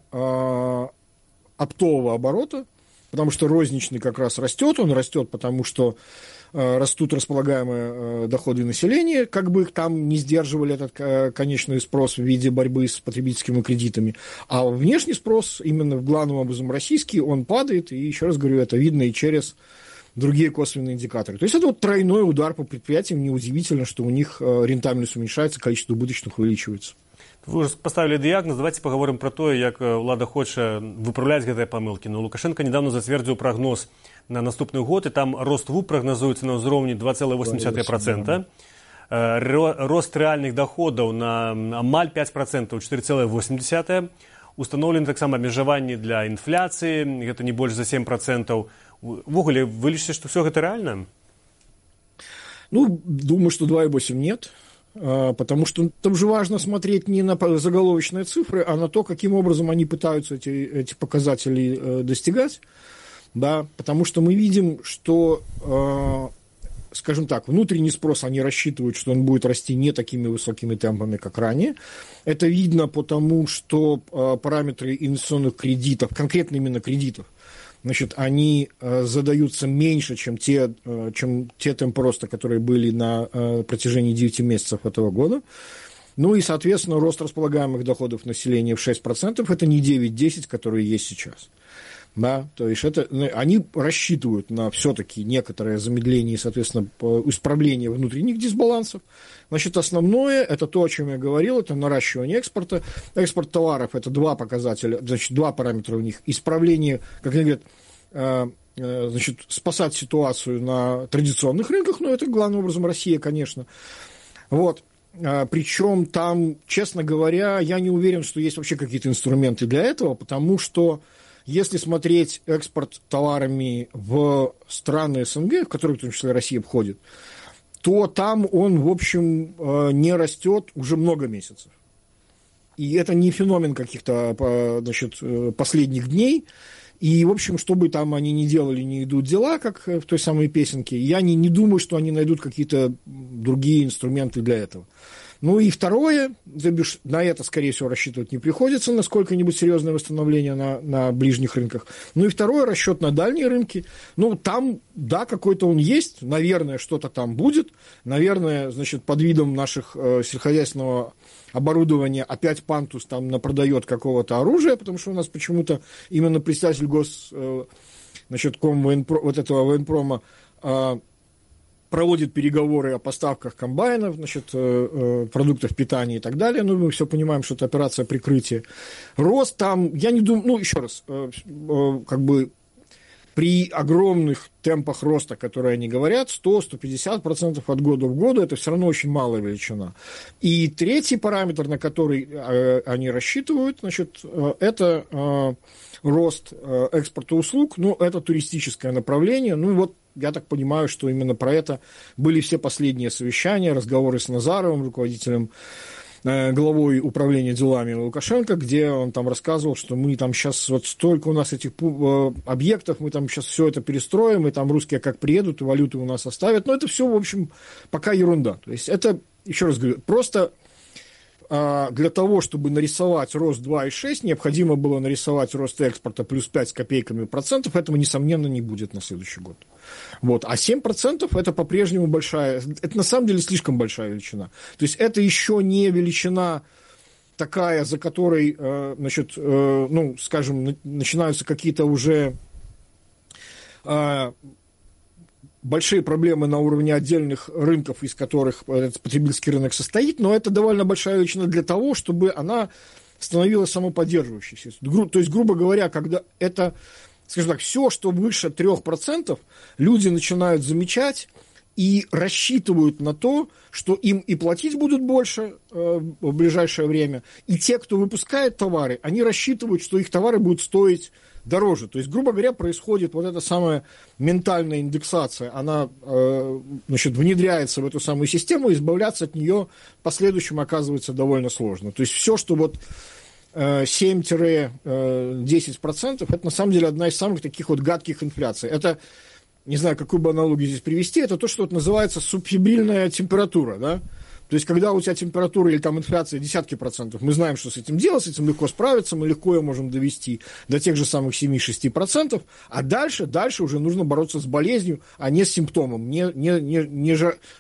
оптового оборота, потому что розничный как раз растет, он растет, потому что э, растут располагаемые э, доходы населения, как бы их там не сдерживали этот э, конечный спрос в виде борьбы с потребительскими кредитами, а внешний спрос, именно главным образом российский, он падает, и еще раз говорю, это видно и через другие косвенные индикаторы. То есть это вот тройной удар по предприятиям, неудивительно, что у них э, рентабельность уменьшается, количество убыточных увеличивается. Вы уже поставили диагноз, давайте поговорим про то, як ўлада хоча выправляць гэтыя памылкі. Но Лукашенко недавно зацвердзіў прагноз на наступны год, і там рост ВУП прагназуецца на ўзроўні два целых восемь десятых процента. Рост рэальных доходаў на амаль пять процентов, четыре целых восемь десятых. Установлены таксама абмежаванні для інфляцыі, гэта не больш за семь процентов. Увогуле, вы лічыце, што ўсё гэта рэальна? Ну, думаю, что два целых восемь нет. Потому что там же важно смотреть не на заголовочные цифры, а на то, каким образом они пытаются эти, эти показатели э, достигать. Да? Потому что мы видим, что, э, скажем так, внутренний спрос, они рассчитывают, что он будет расти не такими высокими темпами, как ранее. Это видно потому, что э, параметры инвестиционных кредитов, конкретно именно кредитов, значит, они э, задаются меньше, чем те, э, чем те темпы роста, которые были на э, протяжении девяти месяцев этого года. Ну и, соответственно, рост располагаемых доходов населения в шесть процентов, это не девять-десять, которые есть сейчас. Да, то есть это, они рассчитывают на все-таки некоторое замедление и, соответственно, исправление внутренних дисбалансов. Значит, основное, это то, о чем я говорил, это наращивание экспорта. Экспорт товаров – это два показателя, значит, два параметра у них. Исправление, как они говорят, значит, спасать ситуацию на традиционных рынках, но это главным образом Россия, конечно. Вот. Причем там, честно говоря, я не уверен, что есть вообще какие-то инструменты для этого, потому что если смотреть экспорт товарами в страны СНГ, в которые в том числе Россия входит, то там он, в общем, не растет уже много месяцев. И это не феномен каких-то, значит, последних дней. И, в общем, что бы там они ни делали, не идут дела, как в той самой песенке, я не, не думаю, что они найдут какие-то другие инструменты для этого. Ну и второе, на это, скорее всего, рассчитывать не приходится, на сколько-нибудь серьезное восстановление на, на ближних рынках. Ну и второе, расчет на дальние рынки. Ну, там, да, какой-то он есть, наверное, что-то там будет. Наверное, значит, под видом наших э, сельскохозяйственного оборудования опять Пантус там напродает какого-то оружия, потому что у нас почему-то именно председатель гос, э, значит, ком военпро, вот этого военпрома э, проводит переговоры о поставках комбайнов, значит, э, э, продуктов питания и так далее. Ну, мы все понимаем, что это операция прикрытия. Рост там, я не думаю, ну, еще раз, э, э, как бы при огромных темпах роста, которые они говорят, сто - сто пятьдесят процентов от года в год, это все равно очень малая величина. И третий параметр, на который э, они рассчитывают, значит, э, это э, рост э, экспорта услуг, ну, это туристическое направление. Ну, вот я так понимаю, что именно про это были все последние совещания, разговоры с Назаровым, руководителем, главой управления делами Лукашенко, где он там рассказывал, что мы там сейчас вот столько у нас этих объектов, мы там сейчас все это перестроим, и там русские как приедут, и валюты у нас оставят. Но это все, в общем, пока ерунда. То есть это, еще раз говорю, просто для того, чтобы нарисовать рост два и шесть, необходимо было нарисовать рост экспорта плюс пять с копейками процентов. Этого, несомненно, не будет на следующий год. Вот. А семь процентов это по-прежнему большая, это на самом деле слишком большая величина. То есть это еще не величина такая, за которой, значит, ну, скажем, начинаются какие-то уже большие проблемы на уровне отдельных рынков, из которых этот потребительский рынок состоит, но это довольно большая величина для того, чтобы она становилась самоподдерживающейся. То есть, грубо говоря, когда это, скажем так, все, что выше трех процентов, люди начинают замечать и рассчитывают на то, что им и платить будут больше э, в ближайшее время, и те, кто выпускает товары, они рассчитывают, что их товары будут стоить дороже. То есть, грубо говоря, происходит вот эта самая ментальная индексация. Она, э, значит, внедряется в эту самую систему, и избавляться от нее в последующем оказывается довольно сложно. То есть, все, что вот э, семь-десять процентов, это на самом деле одна из самых таких вот гадких инфляций. Это, не знаю, какую бы аналогию здесь привести, это то, что вот называется субфебрильная температура, да? То есть, когда у тебя температура или там инфляция десятки процентов, мы знаем, что с этим делать, с этим легко справиться, мы легко ее можем довести до тех же самых семь-шесть процентов, а дальше, дальше уже нужно бороться с болезнью, а не с симптомом, не, не, не, не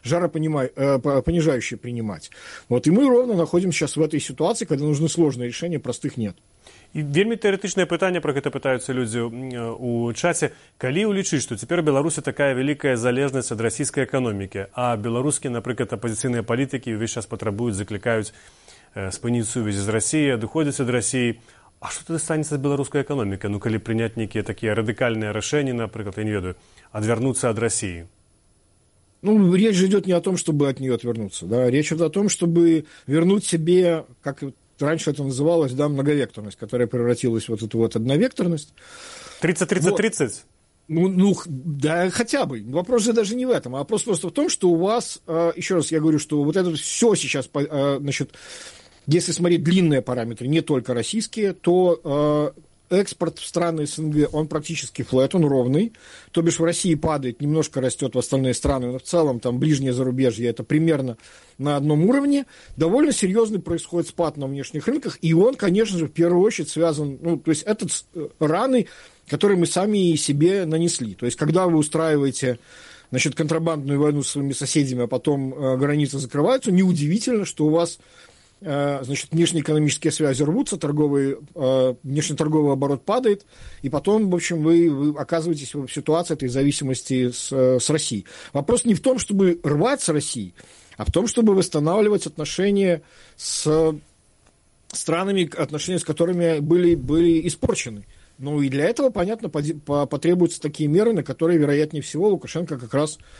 жаропонижающее принимать. Вот, и мы ровно находимся сейчас в этой ситуации, когда нужны сложные решения, простых нет. І вельмі тэарэтычнае пытанне, пра гэта пытаюцца людзі ў чаце. Калі ўлічыць, што цяпер Беларусі такая вялікая залежнасць ад расійскай эканомікі, а беларускія, напрыклад, апазіцыйныя палітыкі ўвесь час патрабуюць, заклікаюць спыніць сувязі з Расіяй, адыходзяць ад Расіі, а што тады станецца з беларускай эканомікай? Ну, калі прыняць нейкія такія радыкальныя рашэнні, напрыклад, я не ведаю, адвярнуцца ад Расіі? Ну, речь же идет не о том, чтобы от нее отвернуться, да, речь идет о том, чтобы вернуть себе, как раньше это называлось, да, многовекторность, которая превратилась в вот эту вот одновекторность. тридцать-тридцать-тридцать? Вот. Ну, ну, да, хотя бы. Вопрос же даже не в этом, а вопрос просто в том, что у вас, еще раз я говорю, что вот это все сейчас, значит, если смотреть длинные параметры, не только российские, то экспорт в страны СНГ, он практически флэт, он ровный. То бишь в России падает, немножко растет в остальные страны, но в целом там ближнее зарубежье это примерно на одном уровне. Довольно серьезный происходит спад на внешних рынках, и он, конечно же, в первую очередь связан, ну, то есть это раны, которые мы сами себе нанесли. То есть когда вы устраиваете, значит, контрабандную войну с своими соседями, а потом э, границы закрываются, неудивительно, что у вас значит, внешнеэкономические связи рвутся, торговый, внешнеторговый оборот падает, и потом, в общем, вы, вы оказываетесь в ситуации этой зависимости с, с Россией. Вопрос не в том, чтобы рвать с Россией, а в том, чтобы восстанавливать отношения с странами, отношения с которыми были, были испорчены. Ну и для этого, понятно, потребуются такие меры, на которые, вероятнее всего, Лукашенко как раз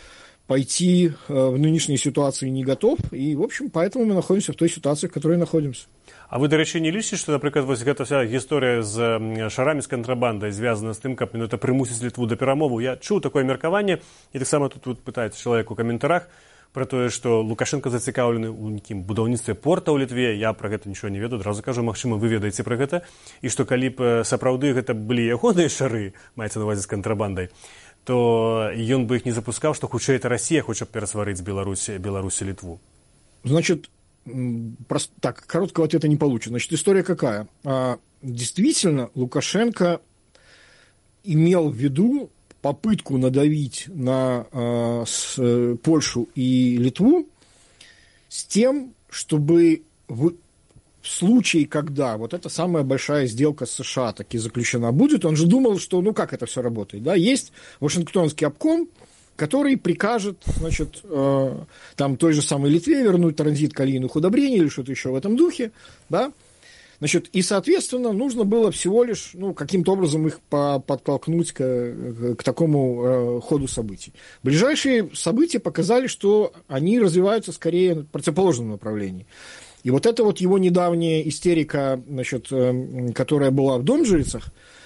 пойти в нынешней ситуации не готов. И, в общем, поэтому мы находимся в той ситуации, в которой находимся. А вы, до речі, не лічите, що, наприклад, ось ця вся історія з шарами, з контрабандою зв'язана з тим, як ну, це примусить Литву до перемови? Я чув таке міркування, і так само тут, тут питається чоловік у коментарях про те, що Лукашенко зацікавлений у якім будаўніцтве порта ў Літве. Я про гэта нічого не ведаю, адразу кажу, магчыма, вы ведаеце про гэта. І што калі б сапраўды гэта былі ягоныя шары, маецца на увазе з контрабандай, то ён бы их не запускал, что хутчэй это Россия хочет пересварить Беларусь, Беларусь и Литву. Значит, просто, так, короткого ответа не получится. Значит, история какая? А, действительно, Лукашенко имел в виду попытку надавить на а, с, Польшу и Литву с тем, чтобы в, в случае, когда вот эта самая большая сделка с США таки заключена будет, он же думал, что, ну, как это все работает, да, есть Вашингтонский обком, который прикажет, значит, э, там той же самой Литве вернуть транзит калийных удобрений или что-то еще в этом духе, да, значит, и, соответственно, нужно было всего лишь, ну, каким-то образом их по- подтолкнуть к, к такому э, ходу событий. Ближайшие события показали, что они развиваются скорее в противоположном направлении. И вот эта вот его недавняя истерика, значит, э, которая была в Домжирицах,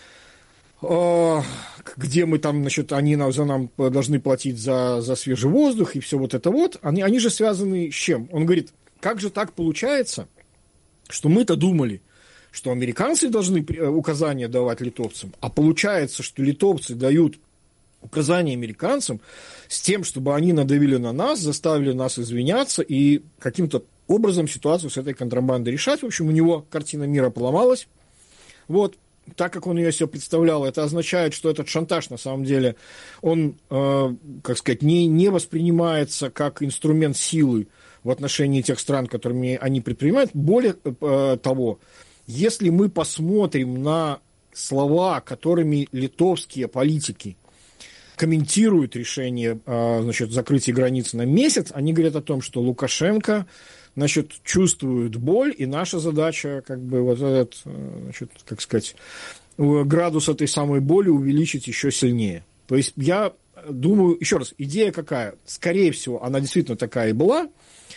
э, где мы там, значит, они нам, за нам должны платить за, за свежий воздух и все вот это вот, они, они же связаны с чем? Он говорит, как же так получается, что мы-то думали, что американцы должны указания давать литовцам, а получается, что литовцы дают указания американцам с тем, чтобы они надавили на нас, заставили нас извиняться и каким-то образом ситуацию с этой контрабандой решать. В общем, у него картина мира поломалась. Вот. Так как он ее себе представлял, это означает, что этот шантаж, на самом деле, он, э, как сказать, не, не воспринимается как инструмент силы в отношении тех стран, которыми они предпринимают. Более э, того, если мы посмотрим на слова, которыми литовские политики комментируют решение, э, значит, закрытия границ на месяц, они говорят о том, что Лукашенко, значит, чувствует боль, и наша задача, как бы, вот этот, значит, как сказать, градус этой самой боли увеличить еще сильнее. То есть я думаю, еще раз, идея какая? Скорее всего, она действительно такая и была,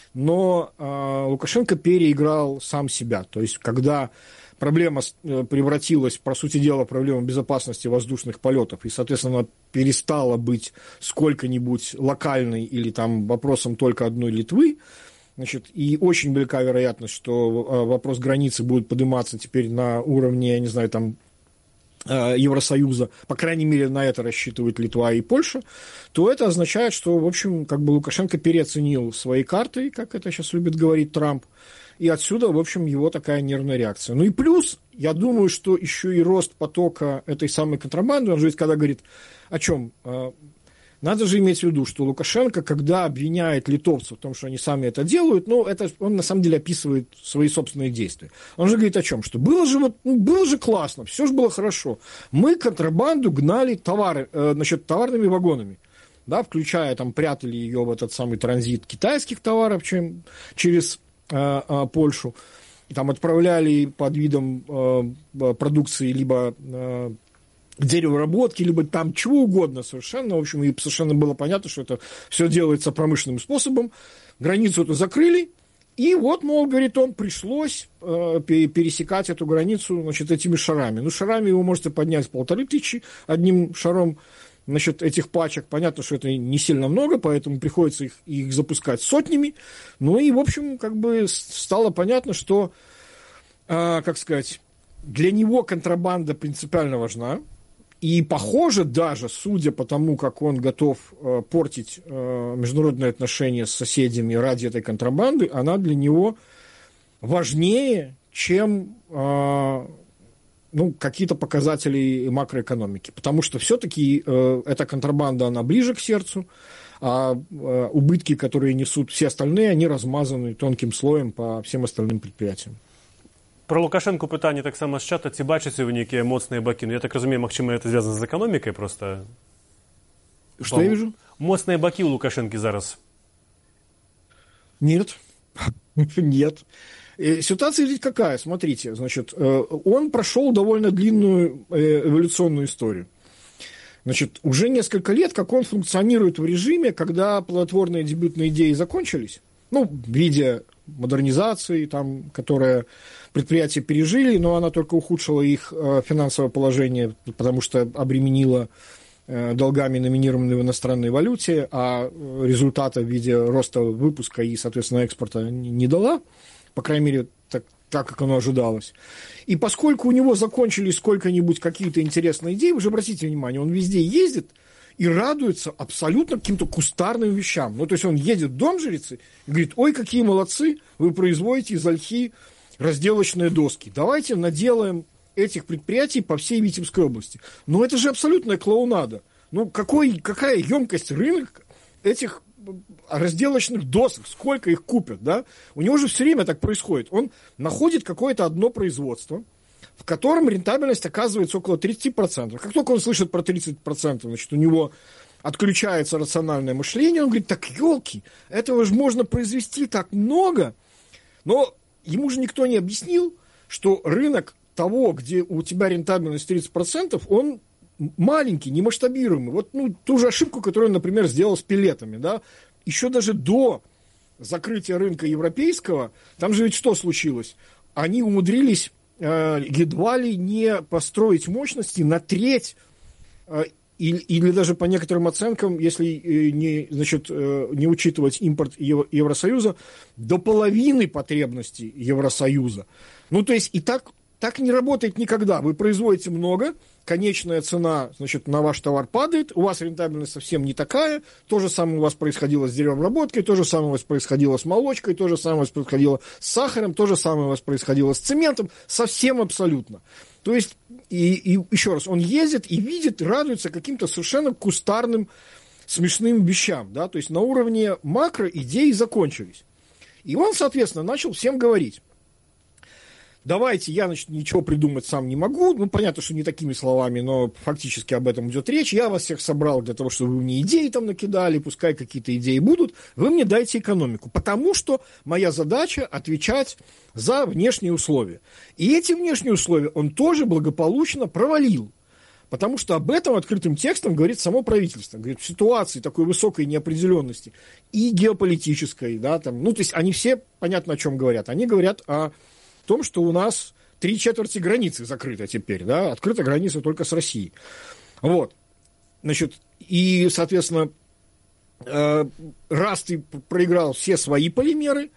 но э, Лукашенко переиграл сам себя. То есть, когда проблема превратилась, по сути дела, в проблему безопасности воздушных полетов, и, соответственно, перестала быть сколько-нибудь локальной или там вопросом только одной Литвы, значит, и очень велика вероятность, что вопрос границы будет подниматься теперь на уровне, я не знаю, там, Евросоюза, по крайней мере, на это рассчитывают Литва и Польша, то это означает, что, в общем, как бы Лукашенко переоценил свои карты, как это сейчас любит говорить Трамп, и отсюда, в общем, его такая нервная реакция. Ну и плюс, я думаю, что еще и рост потока этой самой контрабанды, он же ведь когда говорит о чем? Надо же иметь в виду, что Лукашенко, когда обвиняет литовцев в том, что они сами это делают, ну, это он на самом деле описывает свои собственные действия. Он же говорит о чем? Что было же, вот, ну, было же классно, все же было хорошо. Мы контрабанду гнали товары, э, значит, товарными вагонами, да, включая, там, прятали ее в этот самый транзит китайских товаров чем, через э, э, Польшу, и там отправляли под видом э, продукции либо... Э, деревообработки, либо там чего угодно совершенно. В общем, и совершенно было понятно, что это все делается промышленным способом. Границу эту закрыли, и вот, мол, говорит он, пришлось э, пересекать эту границу, значит, этими шарами. Ну, шарами вы можете поднять полторы тысячи одним шаром, значит, этих пачек. Понятно, что это не сильно много, поэтому приходится их, их запускать сотнями. Ну, и, в общем, как бы стало понятно, что, э, как сказать, для него контрабанда принципиально важна. И похоже даже, судя по тому, как он готов э, портить э, международные отношения с соседями ради этой контрабанды, она для него важнее, чем э, ну, какие-то показатели макроэкономики. Потому что все-таки э, эта контрабанда, она ближе к сердцу, а э, убытки, которые несут все остальные, они размазаны тонким слоем по всем остальным предприятиям. Про Лукашенко питання так само з чата. Ці бачите ви ніякі моцні баки? Ну, я так розумію, можливо, це зв'язано з економікою просто? Что Бо... я вижу? Моцные баки у Лукашенко зараз? Нет. Нет. Ситуация ведь какая? Смотрите, значит, он прошел довольно длинную эволюционную историю. Значит, уже несколько лет, как он функционирует в режиме, когда плодотворные дебютные идеи закончились, ну, в виде модернизации, там, которая предприятия пережили, но она только ухудшила их э, финансовое положение, потому что обременила э, долгами, номинированными в иностранной валюте, а результата в виде роста выпуска и, соответственно, экспорта не, не дала, по крайней мере, так, так, как оно ожидалось. И поскольку у него закончились сколько-нибудь какие-то интересные идеи, вы же обратите внимание, он везде ездит и радуется абсолютно каким-то кустарным вещам. Ну, то есть он едет в Домжирице и говорит: ой, какие молодцы, вы производите из ольхи разделочные доски. Давайте наделаем этих предприятий по всей Витебской области. Но это же абсолютная клоунада. Ну, какой, какая емкость рынка этих разделочных досок, сколько их купят, да? У него же все время так происходит. Он находит какое-то одно производство, в котором рентабельность оказывается около тридцать процентов. Как только он слышит про тридцать процентов, значит, у него отключается рациональное мышление, он говорит: так, елки, этого же можно произвести так много. Но ему же никто не объяснил, что рынок того, где у тебя рентабельность тридцать процентов, он маленький, не масштабируемый. Вот, ну, ту же ошибку, которую он, например, сделал с пеллетами, да, еще даже до закрытия рынка европейского, там же ведь что случилось? Они умудрились э, едва ли не построить мощности на треть, э, или, или даже по некоторым оценкам, если э, не, значит, э, не учитывать импорт Ев- Евросоюза, до половины потребностей Евросоюза. Ну, то есть и так, так не работает никогда. Вы производите много, конечная цена, значит, на ваш товар падает, у вас рентабельность совсем не такая, то же самое у вас происходило с деревообработкой, то же самое у вас происходило с молочкой, то же самое у вас происходило с сахаром, то же самое у вас происходило с цементом, совсем абсолютно. То есть, и, и еще раз, он ездит и видит, радуется каким-то совершенно кустарным, смешным вещам, да, то есть на уровне макро идеи закончились. И он, соответственно, начал всем говорить: давайте, я, значит, ничего придумать сам не могу. Ну, понятно, что не такими словами, но фактически об этом идет речь. Я вас всех собрал для того, чтобы вы мне идеи там накидали, пускай какие-то идеи будут. Вы мне дайте экономику, потому что моя задача отвечать за внешние условия. И эти внешние условия он тоже благополучно провалил. Потому что об этом открытым текстом говорит само правительство. Говорит, в ситуации такой высокой неопределенности и геополитической, да, там, ну, то есть они все, понятно, о чем говорят. Они говорят о в том, что у нас три четверти границы закрыты теперь, да, открыта граница только с Россией. Вот, значит, и, соответственно, э, раз ты проиграл все свои полимеры,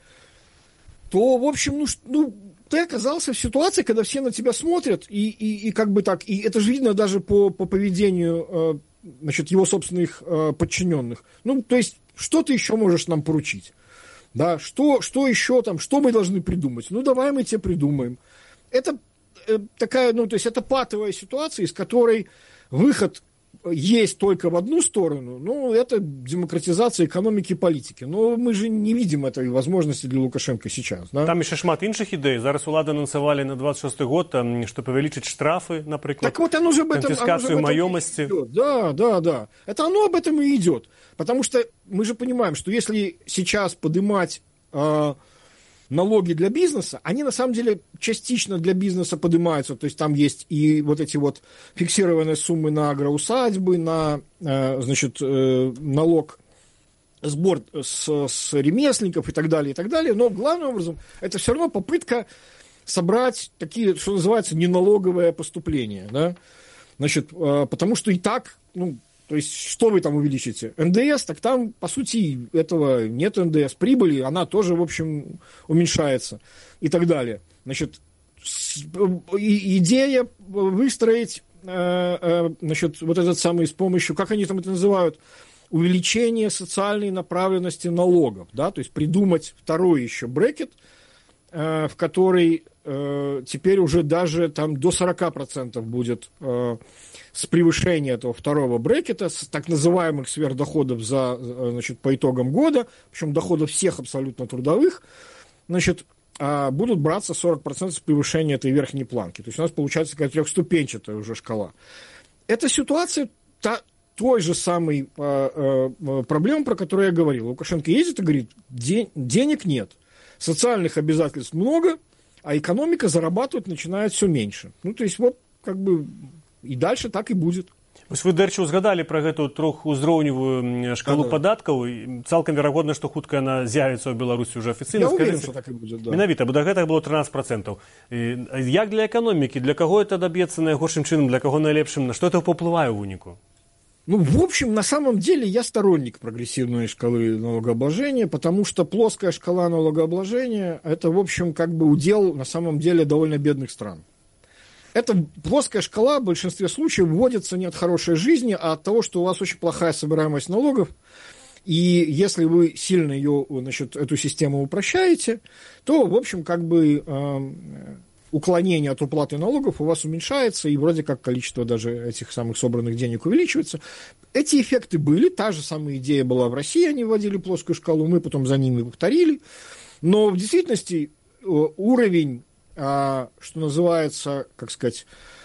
то, в общем, ну, ну, ты оказался в ситуации, когда все на тебя смотрят, и, и, и как бы так, и это же видно даже по, по поведению, э, значит, его собственных э, подчиненных. Ну, то есть, что ты еще можешь нам поручить? Да, что, что еще там, что мы должны придумать? Ну, давай мы тебе придумаем. Это э, такая, ну, то есть это патовая ситуация, из которой выход есть только в одну сторону, ну, это демократизация экономики и политики. Но мы же не видим этой возможности для Лукашенко сейчас. Да? Там еще шмат інших ідей. Зараз улады анонсовали на двадцать шестой год, там, что повеличить штрафы, например, так вот оно же об этом, конфискацию оно же об этом маемости. Да, да, да. Это оно об этом и идет. Потому что мы же понимаем, что если сейчас поднимать э, налоги для бизнеса, они на самом деле частично для бизнеса поднимаются. То есть там есть и вот эти вот фиксированные суммы на агроусадьбы, на, э, значит, э, налог, сбор с, с ремесленников и так далее, и так далее. Но главным образом это все равно попытка собрать такие, что называется, неналоговые поступления. Да? Значит, э, потому что и так, ну, то есть, что вы там увеличите? эн дэ эс, так там, по сути, этого нет эн дэ эс. Прибыли, она тоже, в общем, уменьшается и так далее. Значит, идея выстроить, значит, вот этот самый с помощью, как они там это называют, увеличение социальной направленности налогов, да, то есть придумать второй еще брекет, в который теперь уже даже там до сорок процентов будет с превышения этого второго брекета, с так называемых сверхдоходов за, значит, по итогам года, причем доходов всех абсолютно трудовых, значит, будут браться сорок процентов с превышения этой верхней планки. То есть у нас получается такая трехступенчатая уже шкала. Эта ситуация та, той же самой а, а, проблемы, про которую я говорил. Лукашенко ездит и говорит, день, денег нет, социальных обязательств много, а экономика зарабатывать начинает все меньше. Ну, то есть вот как бы и дальше так и будет. Вось вы, дарэчы, узгадалі пра гэту трохузроўневую шкалу да, да. падаткаў. Цалкам верагодна, што хутка яна з'явіцца ў Беларусі ўжо афіцыйна. Я уверен, што так і будзе, да. Менавіта, бо да гэтага было трынаццаць процентаў. Як для эканомікі? Для каго это даб'ецца найгоршым чынам, для каго найлепшым? На што это паўплывае ў выніку? Ну, в общем, на самом деле я сторонник прогрессивной шкалы налогообложения, потому что плоская шкала налогообложения – это, в общем, как бы удел, на самом деле, довольно бедных стран. Эта плоская шкала в большинстве случаев вводится не от хорошей жизни, а от того, что у вас очень плохая собираемость налогов, и если вы сильно ее, значит, эту систему упрощаете, то, в общем, как бы э, уклонение от уплаты налогов у вас уменьшается, и вроде как количество даже этих самых собранных денег увеличивается. Эти эффекты были, та же самая идея была в России, они вводили плоскую шкалу, мы потом за ними повторили, но в действительности уровень, что называется, как сказать,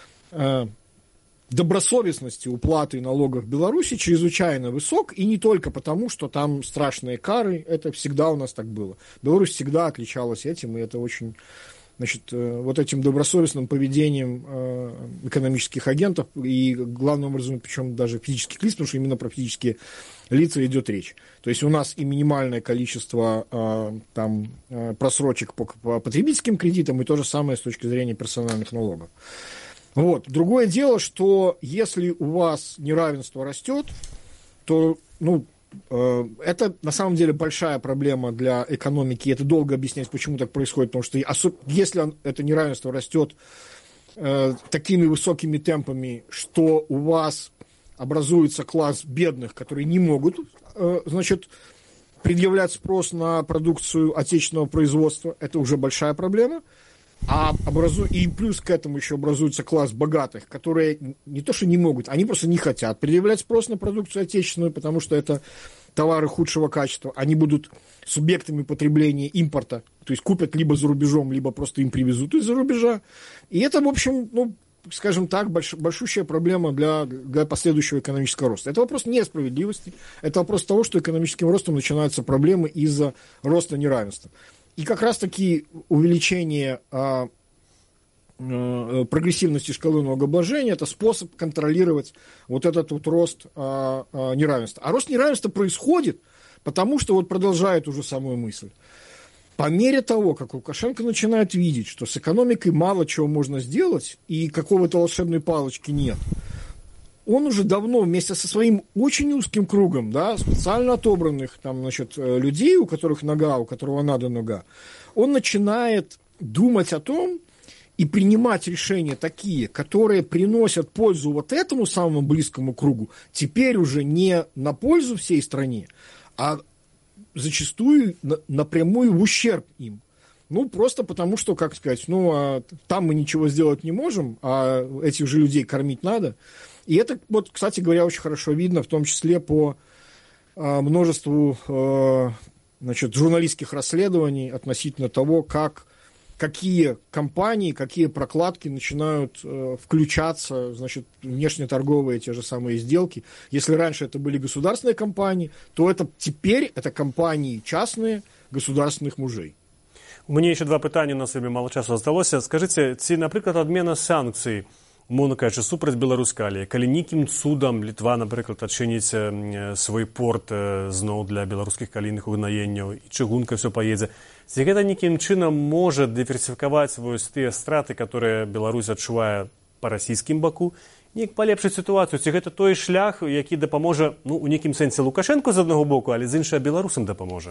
добросовестности уплаты налогов в Беларуси чрезвычайно высок, и не только потому, что там страшные кары, это всегда у нас так было. Беларусь всегда отличалась этим, и это очень, значит, вот этим добросовестным поведением экономических агентов, и главным образом, причем даже физических лиц, потому что именно про физические лица идет речь. То есть у нас и минимальное количество э, там, э, просрочек по, по потребительским кредитам, и то же самое с точки зрения персональных налогов. Вот. Другое дело, что если у вас неравенство растет, то ну, э, это на самом деле большая проблема для экономики. Это долго объяснять, почему так происходит, потому что если это неравенство растет э, такими высокими темпами, что у вас образуется класс бедных, которые не могут, значит, предъявлять спрос на продукцию отечественного производства. Это уже большая проблема. А образу... И плюс к этому еще образуется класс богатых, которые не то что не могут, они просто не хотят предъявлять спрос на продукцию отечественную, потому что это товары худшего качества. Они будут субъектами потребления импорта, то есть купят либо за рубежом, либо просто им привезут из-за рубежа. И это, в общем, ну, скажем так, больш, большущая проблема для, для последующего экономического роста. Это вопрос несправедливости, это вопрос того, что экономическим ростом начинаются проблемы из-за роста неравенства. И как раз-таки увеличение а, а, прогрессивности шкалы налогообложения – это способ контролировать вот этот вот рост а, а, неравенства. А рост неравенства происходит, потому что, вот продолжая ту же самую мысль, по мере того, как Лукашенко начинает видеть, что с экономикой мало чего можно сделать и какого-то волшебной палочки нет, он уже давно вместе со своим очень узким кругом, да, специально отобранных там, значит, людей, у которых нога, у которого надо нога, он начинает думать о том и принимать решения такие, которые приносят пользу вот этому самому близкому кругу, теперь уже не на пользу всей стране, а зачастую на, напрямую в ущерб им. Ну, просто потому что, как сказать, ну, а там мы ничего сделать не можем, а этих же людей кормить надо. И это, вот, кстати говоря, очень хорошо видно, в том числе по а, множеству а, значит, журналистских расследований относительно того, как, какие компании, какие прокладки начинают а, включаться, значит, внешнеторговые те же самые сделки. Если раньше это были государственные компании, то это теперь это компании частные государственных мужей. У мяне еще два пытання, у нас вельмі мало часу засталося. Скажыце, ці, напрыклад, адмена санкцый, умоўна кажучы, супраць Беларускалі, калі нейкім цудам Літва, напрыклад, адчыніць свой порт зноў для беларускіх калійных угнаенняў, і чыгунка все паедзе, ці гэта нейкім чынам можа дыверсіфікаваць вось тыя страты, которые Беларусь адчувае па расійскім баку, неяк палепшыць сітуацыю, ці гэта той шлях, які дапаможа, ну, у нейкім сэнсе Лукашенку з аднаго боку, але з іншага беларусам дапаможа?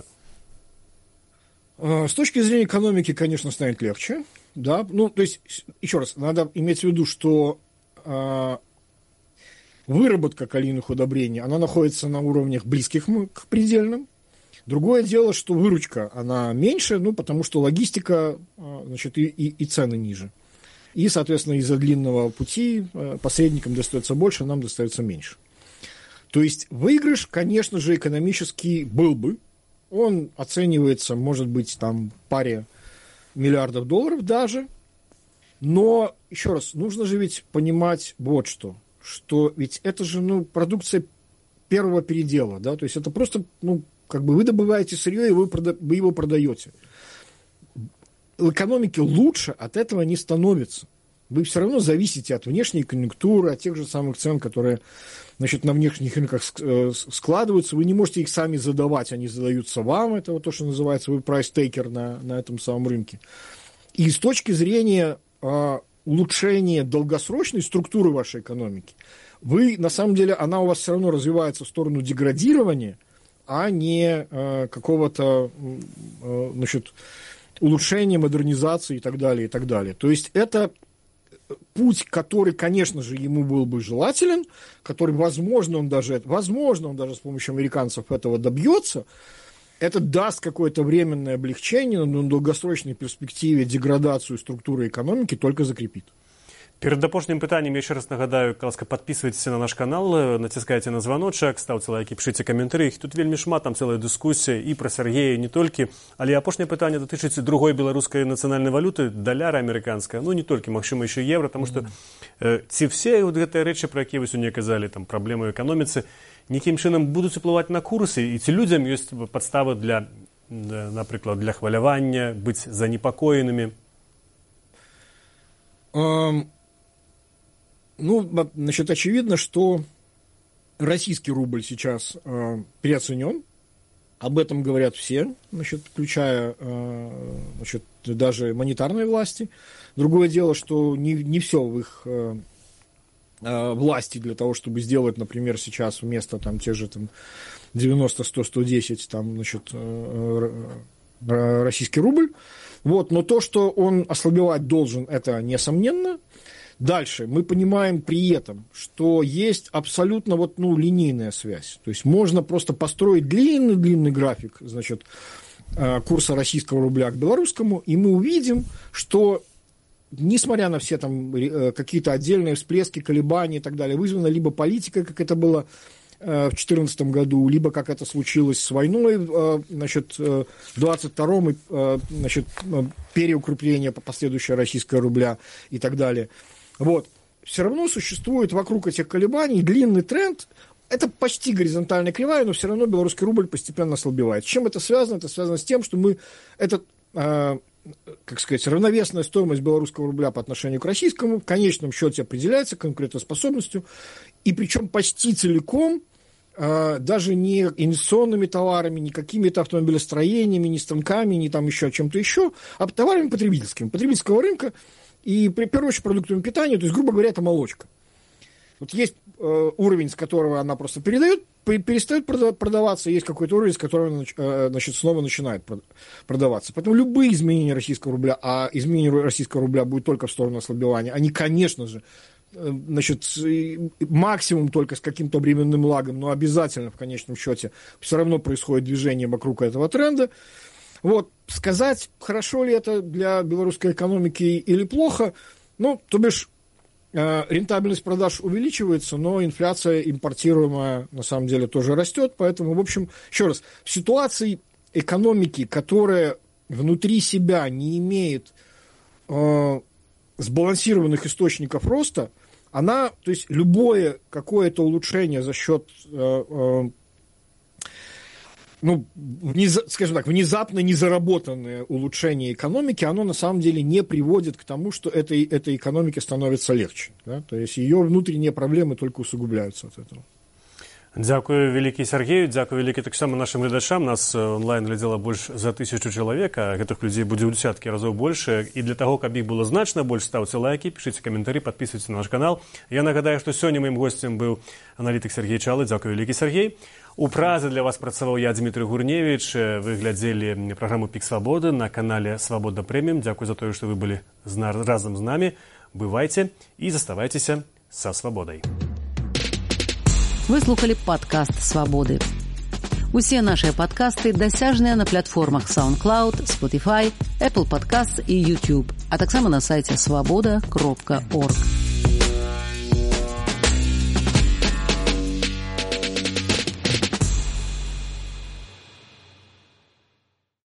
С точки зрения экономики, конечно, станет легче, да, ну, то есть, еще раз, надо иметь в виду, что э, выработка калийных удобрений, она находится на уровнях близких к предельным. Другое дело, что выручка, она меньше, ну, потому что логистика, э, значит, и, и, и цены ниже. И, соответственно, из-за длинного пути э, посредникам достается больше, нам достается меньше. То есть, выигрыш, конечно же, экономический был бы. Он оценивается, может быть, там паре миллиардов долларов даже. Но, еще раз, нужно же ведь понимать вот что. Что ведь это же, ну, продукция первого передела, да, то есть это просто, ну, как бы вы добываете сырье, и вы, прода- вы его продаете. В экономике лучше от этого не становится. Вы все равно зависите от внешней конъюнктуры, от тех же самых цен, которые, значит, на внешних рынках складываются. Вы не можете их сами задавать, они задаются вам. Это вот то, что называется вы прайс-тейкер на, на этом самом рынке. И с точки зрения а, улучшения долгосрочной структуры вашей экономики, вы, на самом деле, она у вас все равно развивается в сторону деградирования, а не а, какого-то, а, значит, улучшения, модернизации и так далее, и так далее. То есть это путь, который, конечно же, ему был бы желателен, который, возможно, он даже, возможно, он даже с помощью американцев этого добьется. Это даст какое-то временное облегчение, но в долгосрочной перспективе деградацию структуры экономики только закрепит. Перед апошнім пытаннем я еще раз нагадаю, ласка, подписывайтесь на наш канал, натискайте на звоночек, ставьте лайки, пишите комментарии. Тут вельмі шмат, там целая дискуссия и про Сергея, не только. Але апошнее пытание дотычыцца другой белорусской национальной валюты, доляра американская, ну не только, магчыма еще евро, потому что э, ці все вот гэтыя рэчы, про якія вы сёння казалі, там проблемы экономіцы, неким чынам будуць уплываць на курсы, и ці людям есть подставы для, да, например, для хвалявання, быть занепокоенными. Um... Ну, значит, очевидно, что российский рубль сейчас э, переоценен. Об этом говорят все, значит, включая э, значит, даже монетарные власти. Другое дело, что не, не все в их э, э, власти для того, чтобы сделать, например, сейчас вместо там, тех же там, девяносто, сто, сто десять там, значит, э, э, российский рубль. Вот, но то, что он ослабевать должен, это несомненно. Дальше мы понимаем при этом, что есть абсолютно вот, ну, линейная связь. То есть можно просто построить длинный-длинный график, значит, курса российского рубля к белорусскому, и мы увидим, что, несмотря на все там какие-то отдельные всплески, колебания и так далее, вызвано либо политикой, как это было в две тысячи четырнадцатом году, либо как это случилось с войной, значит, в двадцать втором, значит, переукрепление последующего российского рубля и так далее. Вот. Все равно существует вокруг этих колебаний длинный тренд. Это почти горизонтальная кривая, но все равно белорусский рубль постепенно ослабевает. С чем это связано? Это связано с тем, что мы, этот, э, как сказать, равновесная стоимость белорусского рубля по отношению к российскому в конечном счете определяется конкурентоспособностью, и причем почти целиком, э, даже не инвестиционными товарами, не какими-то автомобилестроениями, не станками, не там еще чем-то еще, а товарами потребительскими, потребительского рынка. И, в первую очередь, продуктами питания, то есть, грубо говоря, это молочка. Вот есть э, уровень, с которого она просто передает, перестает продаваться, есть какой-то уровень, с которого она э, значит, снова начинает продаваться. Поэтому любые изменения российского рубля, а изменение российского рубля будет только в сторону ослабевания, они, конечно же, э, значит, максимум только с каким-то временным лагом, но обязательно в конечном счете все равно происходит движение вокруг этого тренда. Вот, сказать, хорошо ли это для белорусской экономики или плохо, ну, то бишь, э, рентабельность продаж увеличивается, но инфляция импортируемая, на самом деле, тоже растет, поэтому, в общем, еще раз, в ситуации экономики, которая внутри себя не имеет э, сбалансированных источников роста, она, то есть, любое какое-то улучшение за счет... Э, э, ну, вниз, скажем так, внезапно незаработанное улучшение экономики, оно на самом деле не приводит к тому, что этой, этой экономике становится легче. Да? То есть ее внутренние проблемы только усугубляются от этого. Дякую вялікі Сергею, дякую вялікі таксама нашим гледачам. Нас онлайн глядзела больш за тысячу чалавек, а гэтых людзей будзе ў дзесяткі разоў больше. І для таго, каб іх было значна больш, ставце лайки, пішыце каментары, подписывайтесь на наш канал. Я нагадаю, што сёння маім госцем быў аналітык Сергей Чалы. Дякую вялікі, Сергей. У Празе для вас працаваў я, Дмітрый Гурневич. Вы глядзелі праграму «Пік свабоды» на канале «Свабода Прэміум». Дякую за тое, што вы былі разам з намі. Бывайце і заставайцеся са свабодай. Вы слухали падкаст «Свабоды». Усе нашыя падкасты дасяжныя на платформах SoundCloud, Spotify, Apple Podcasts і YouTube, а таксама на сайце свабода кропка орг.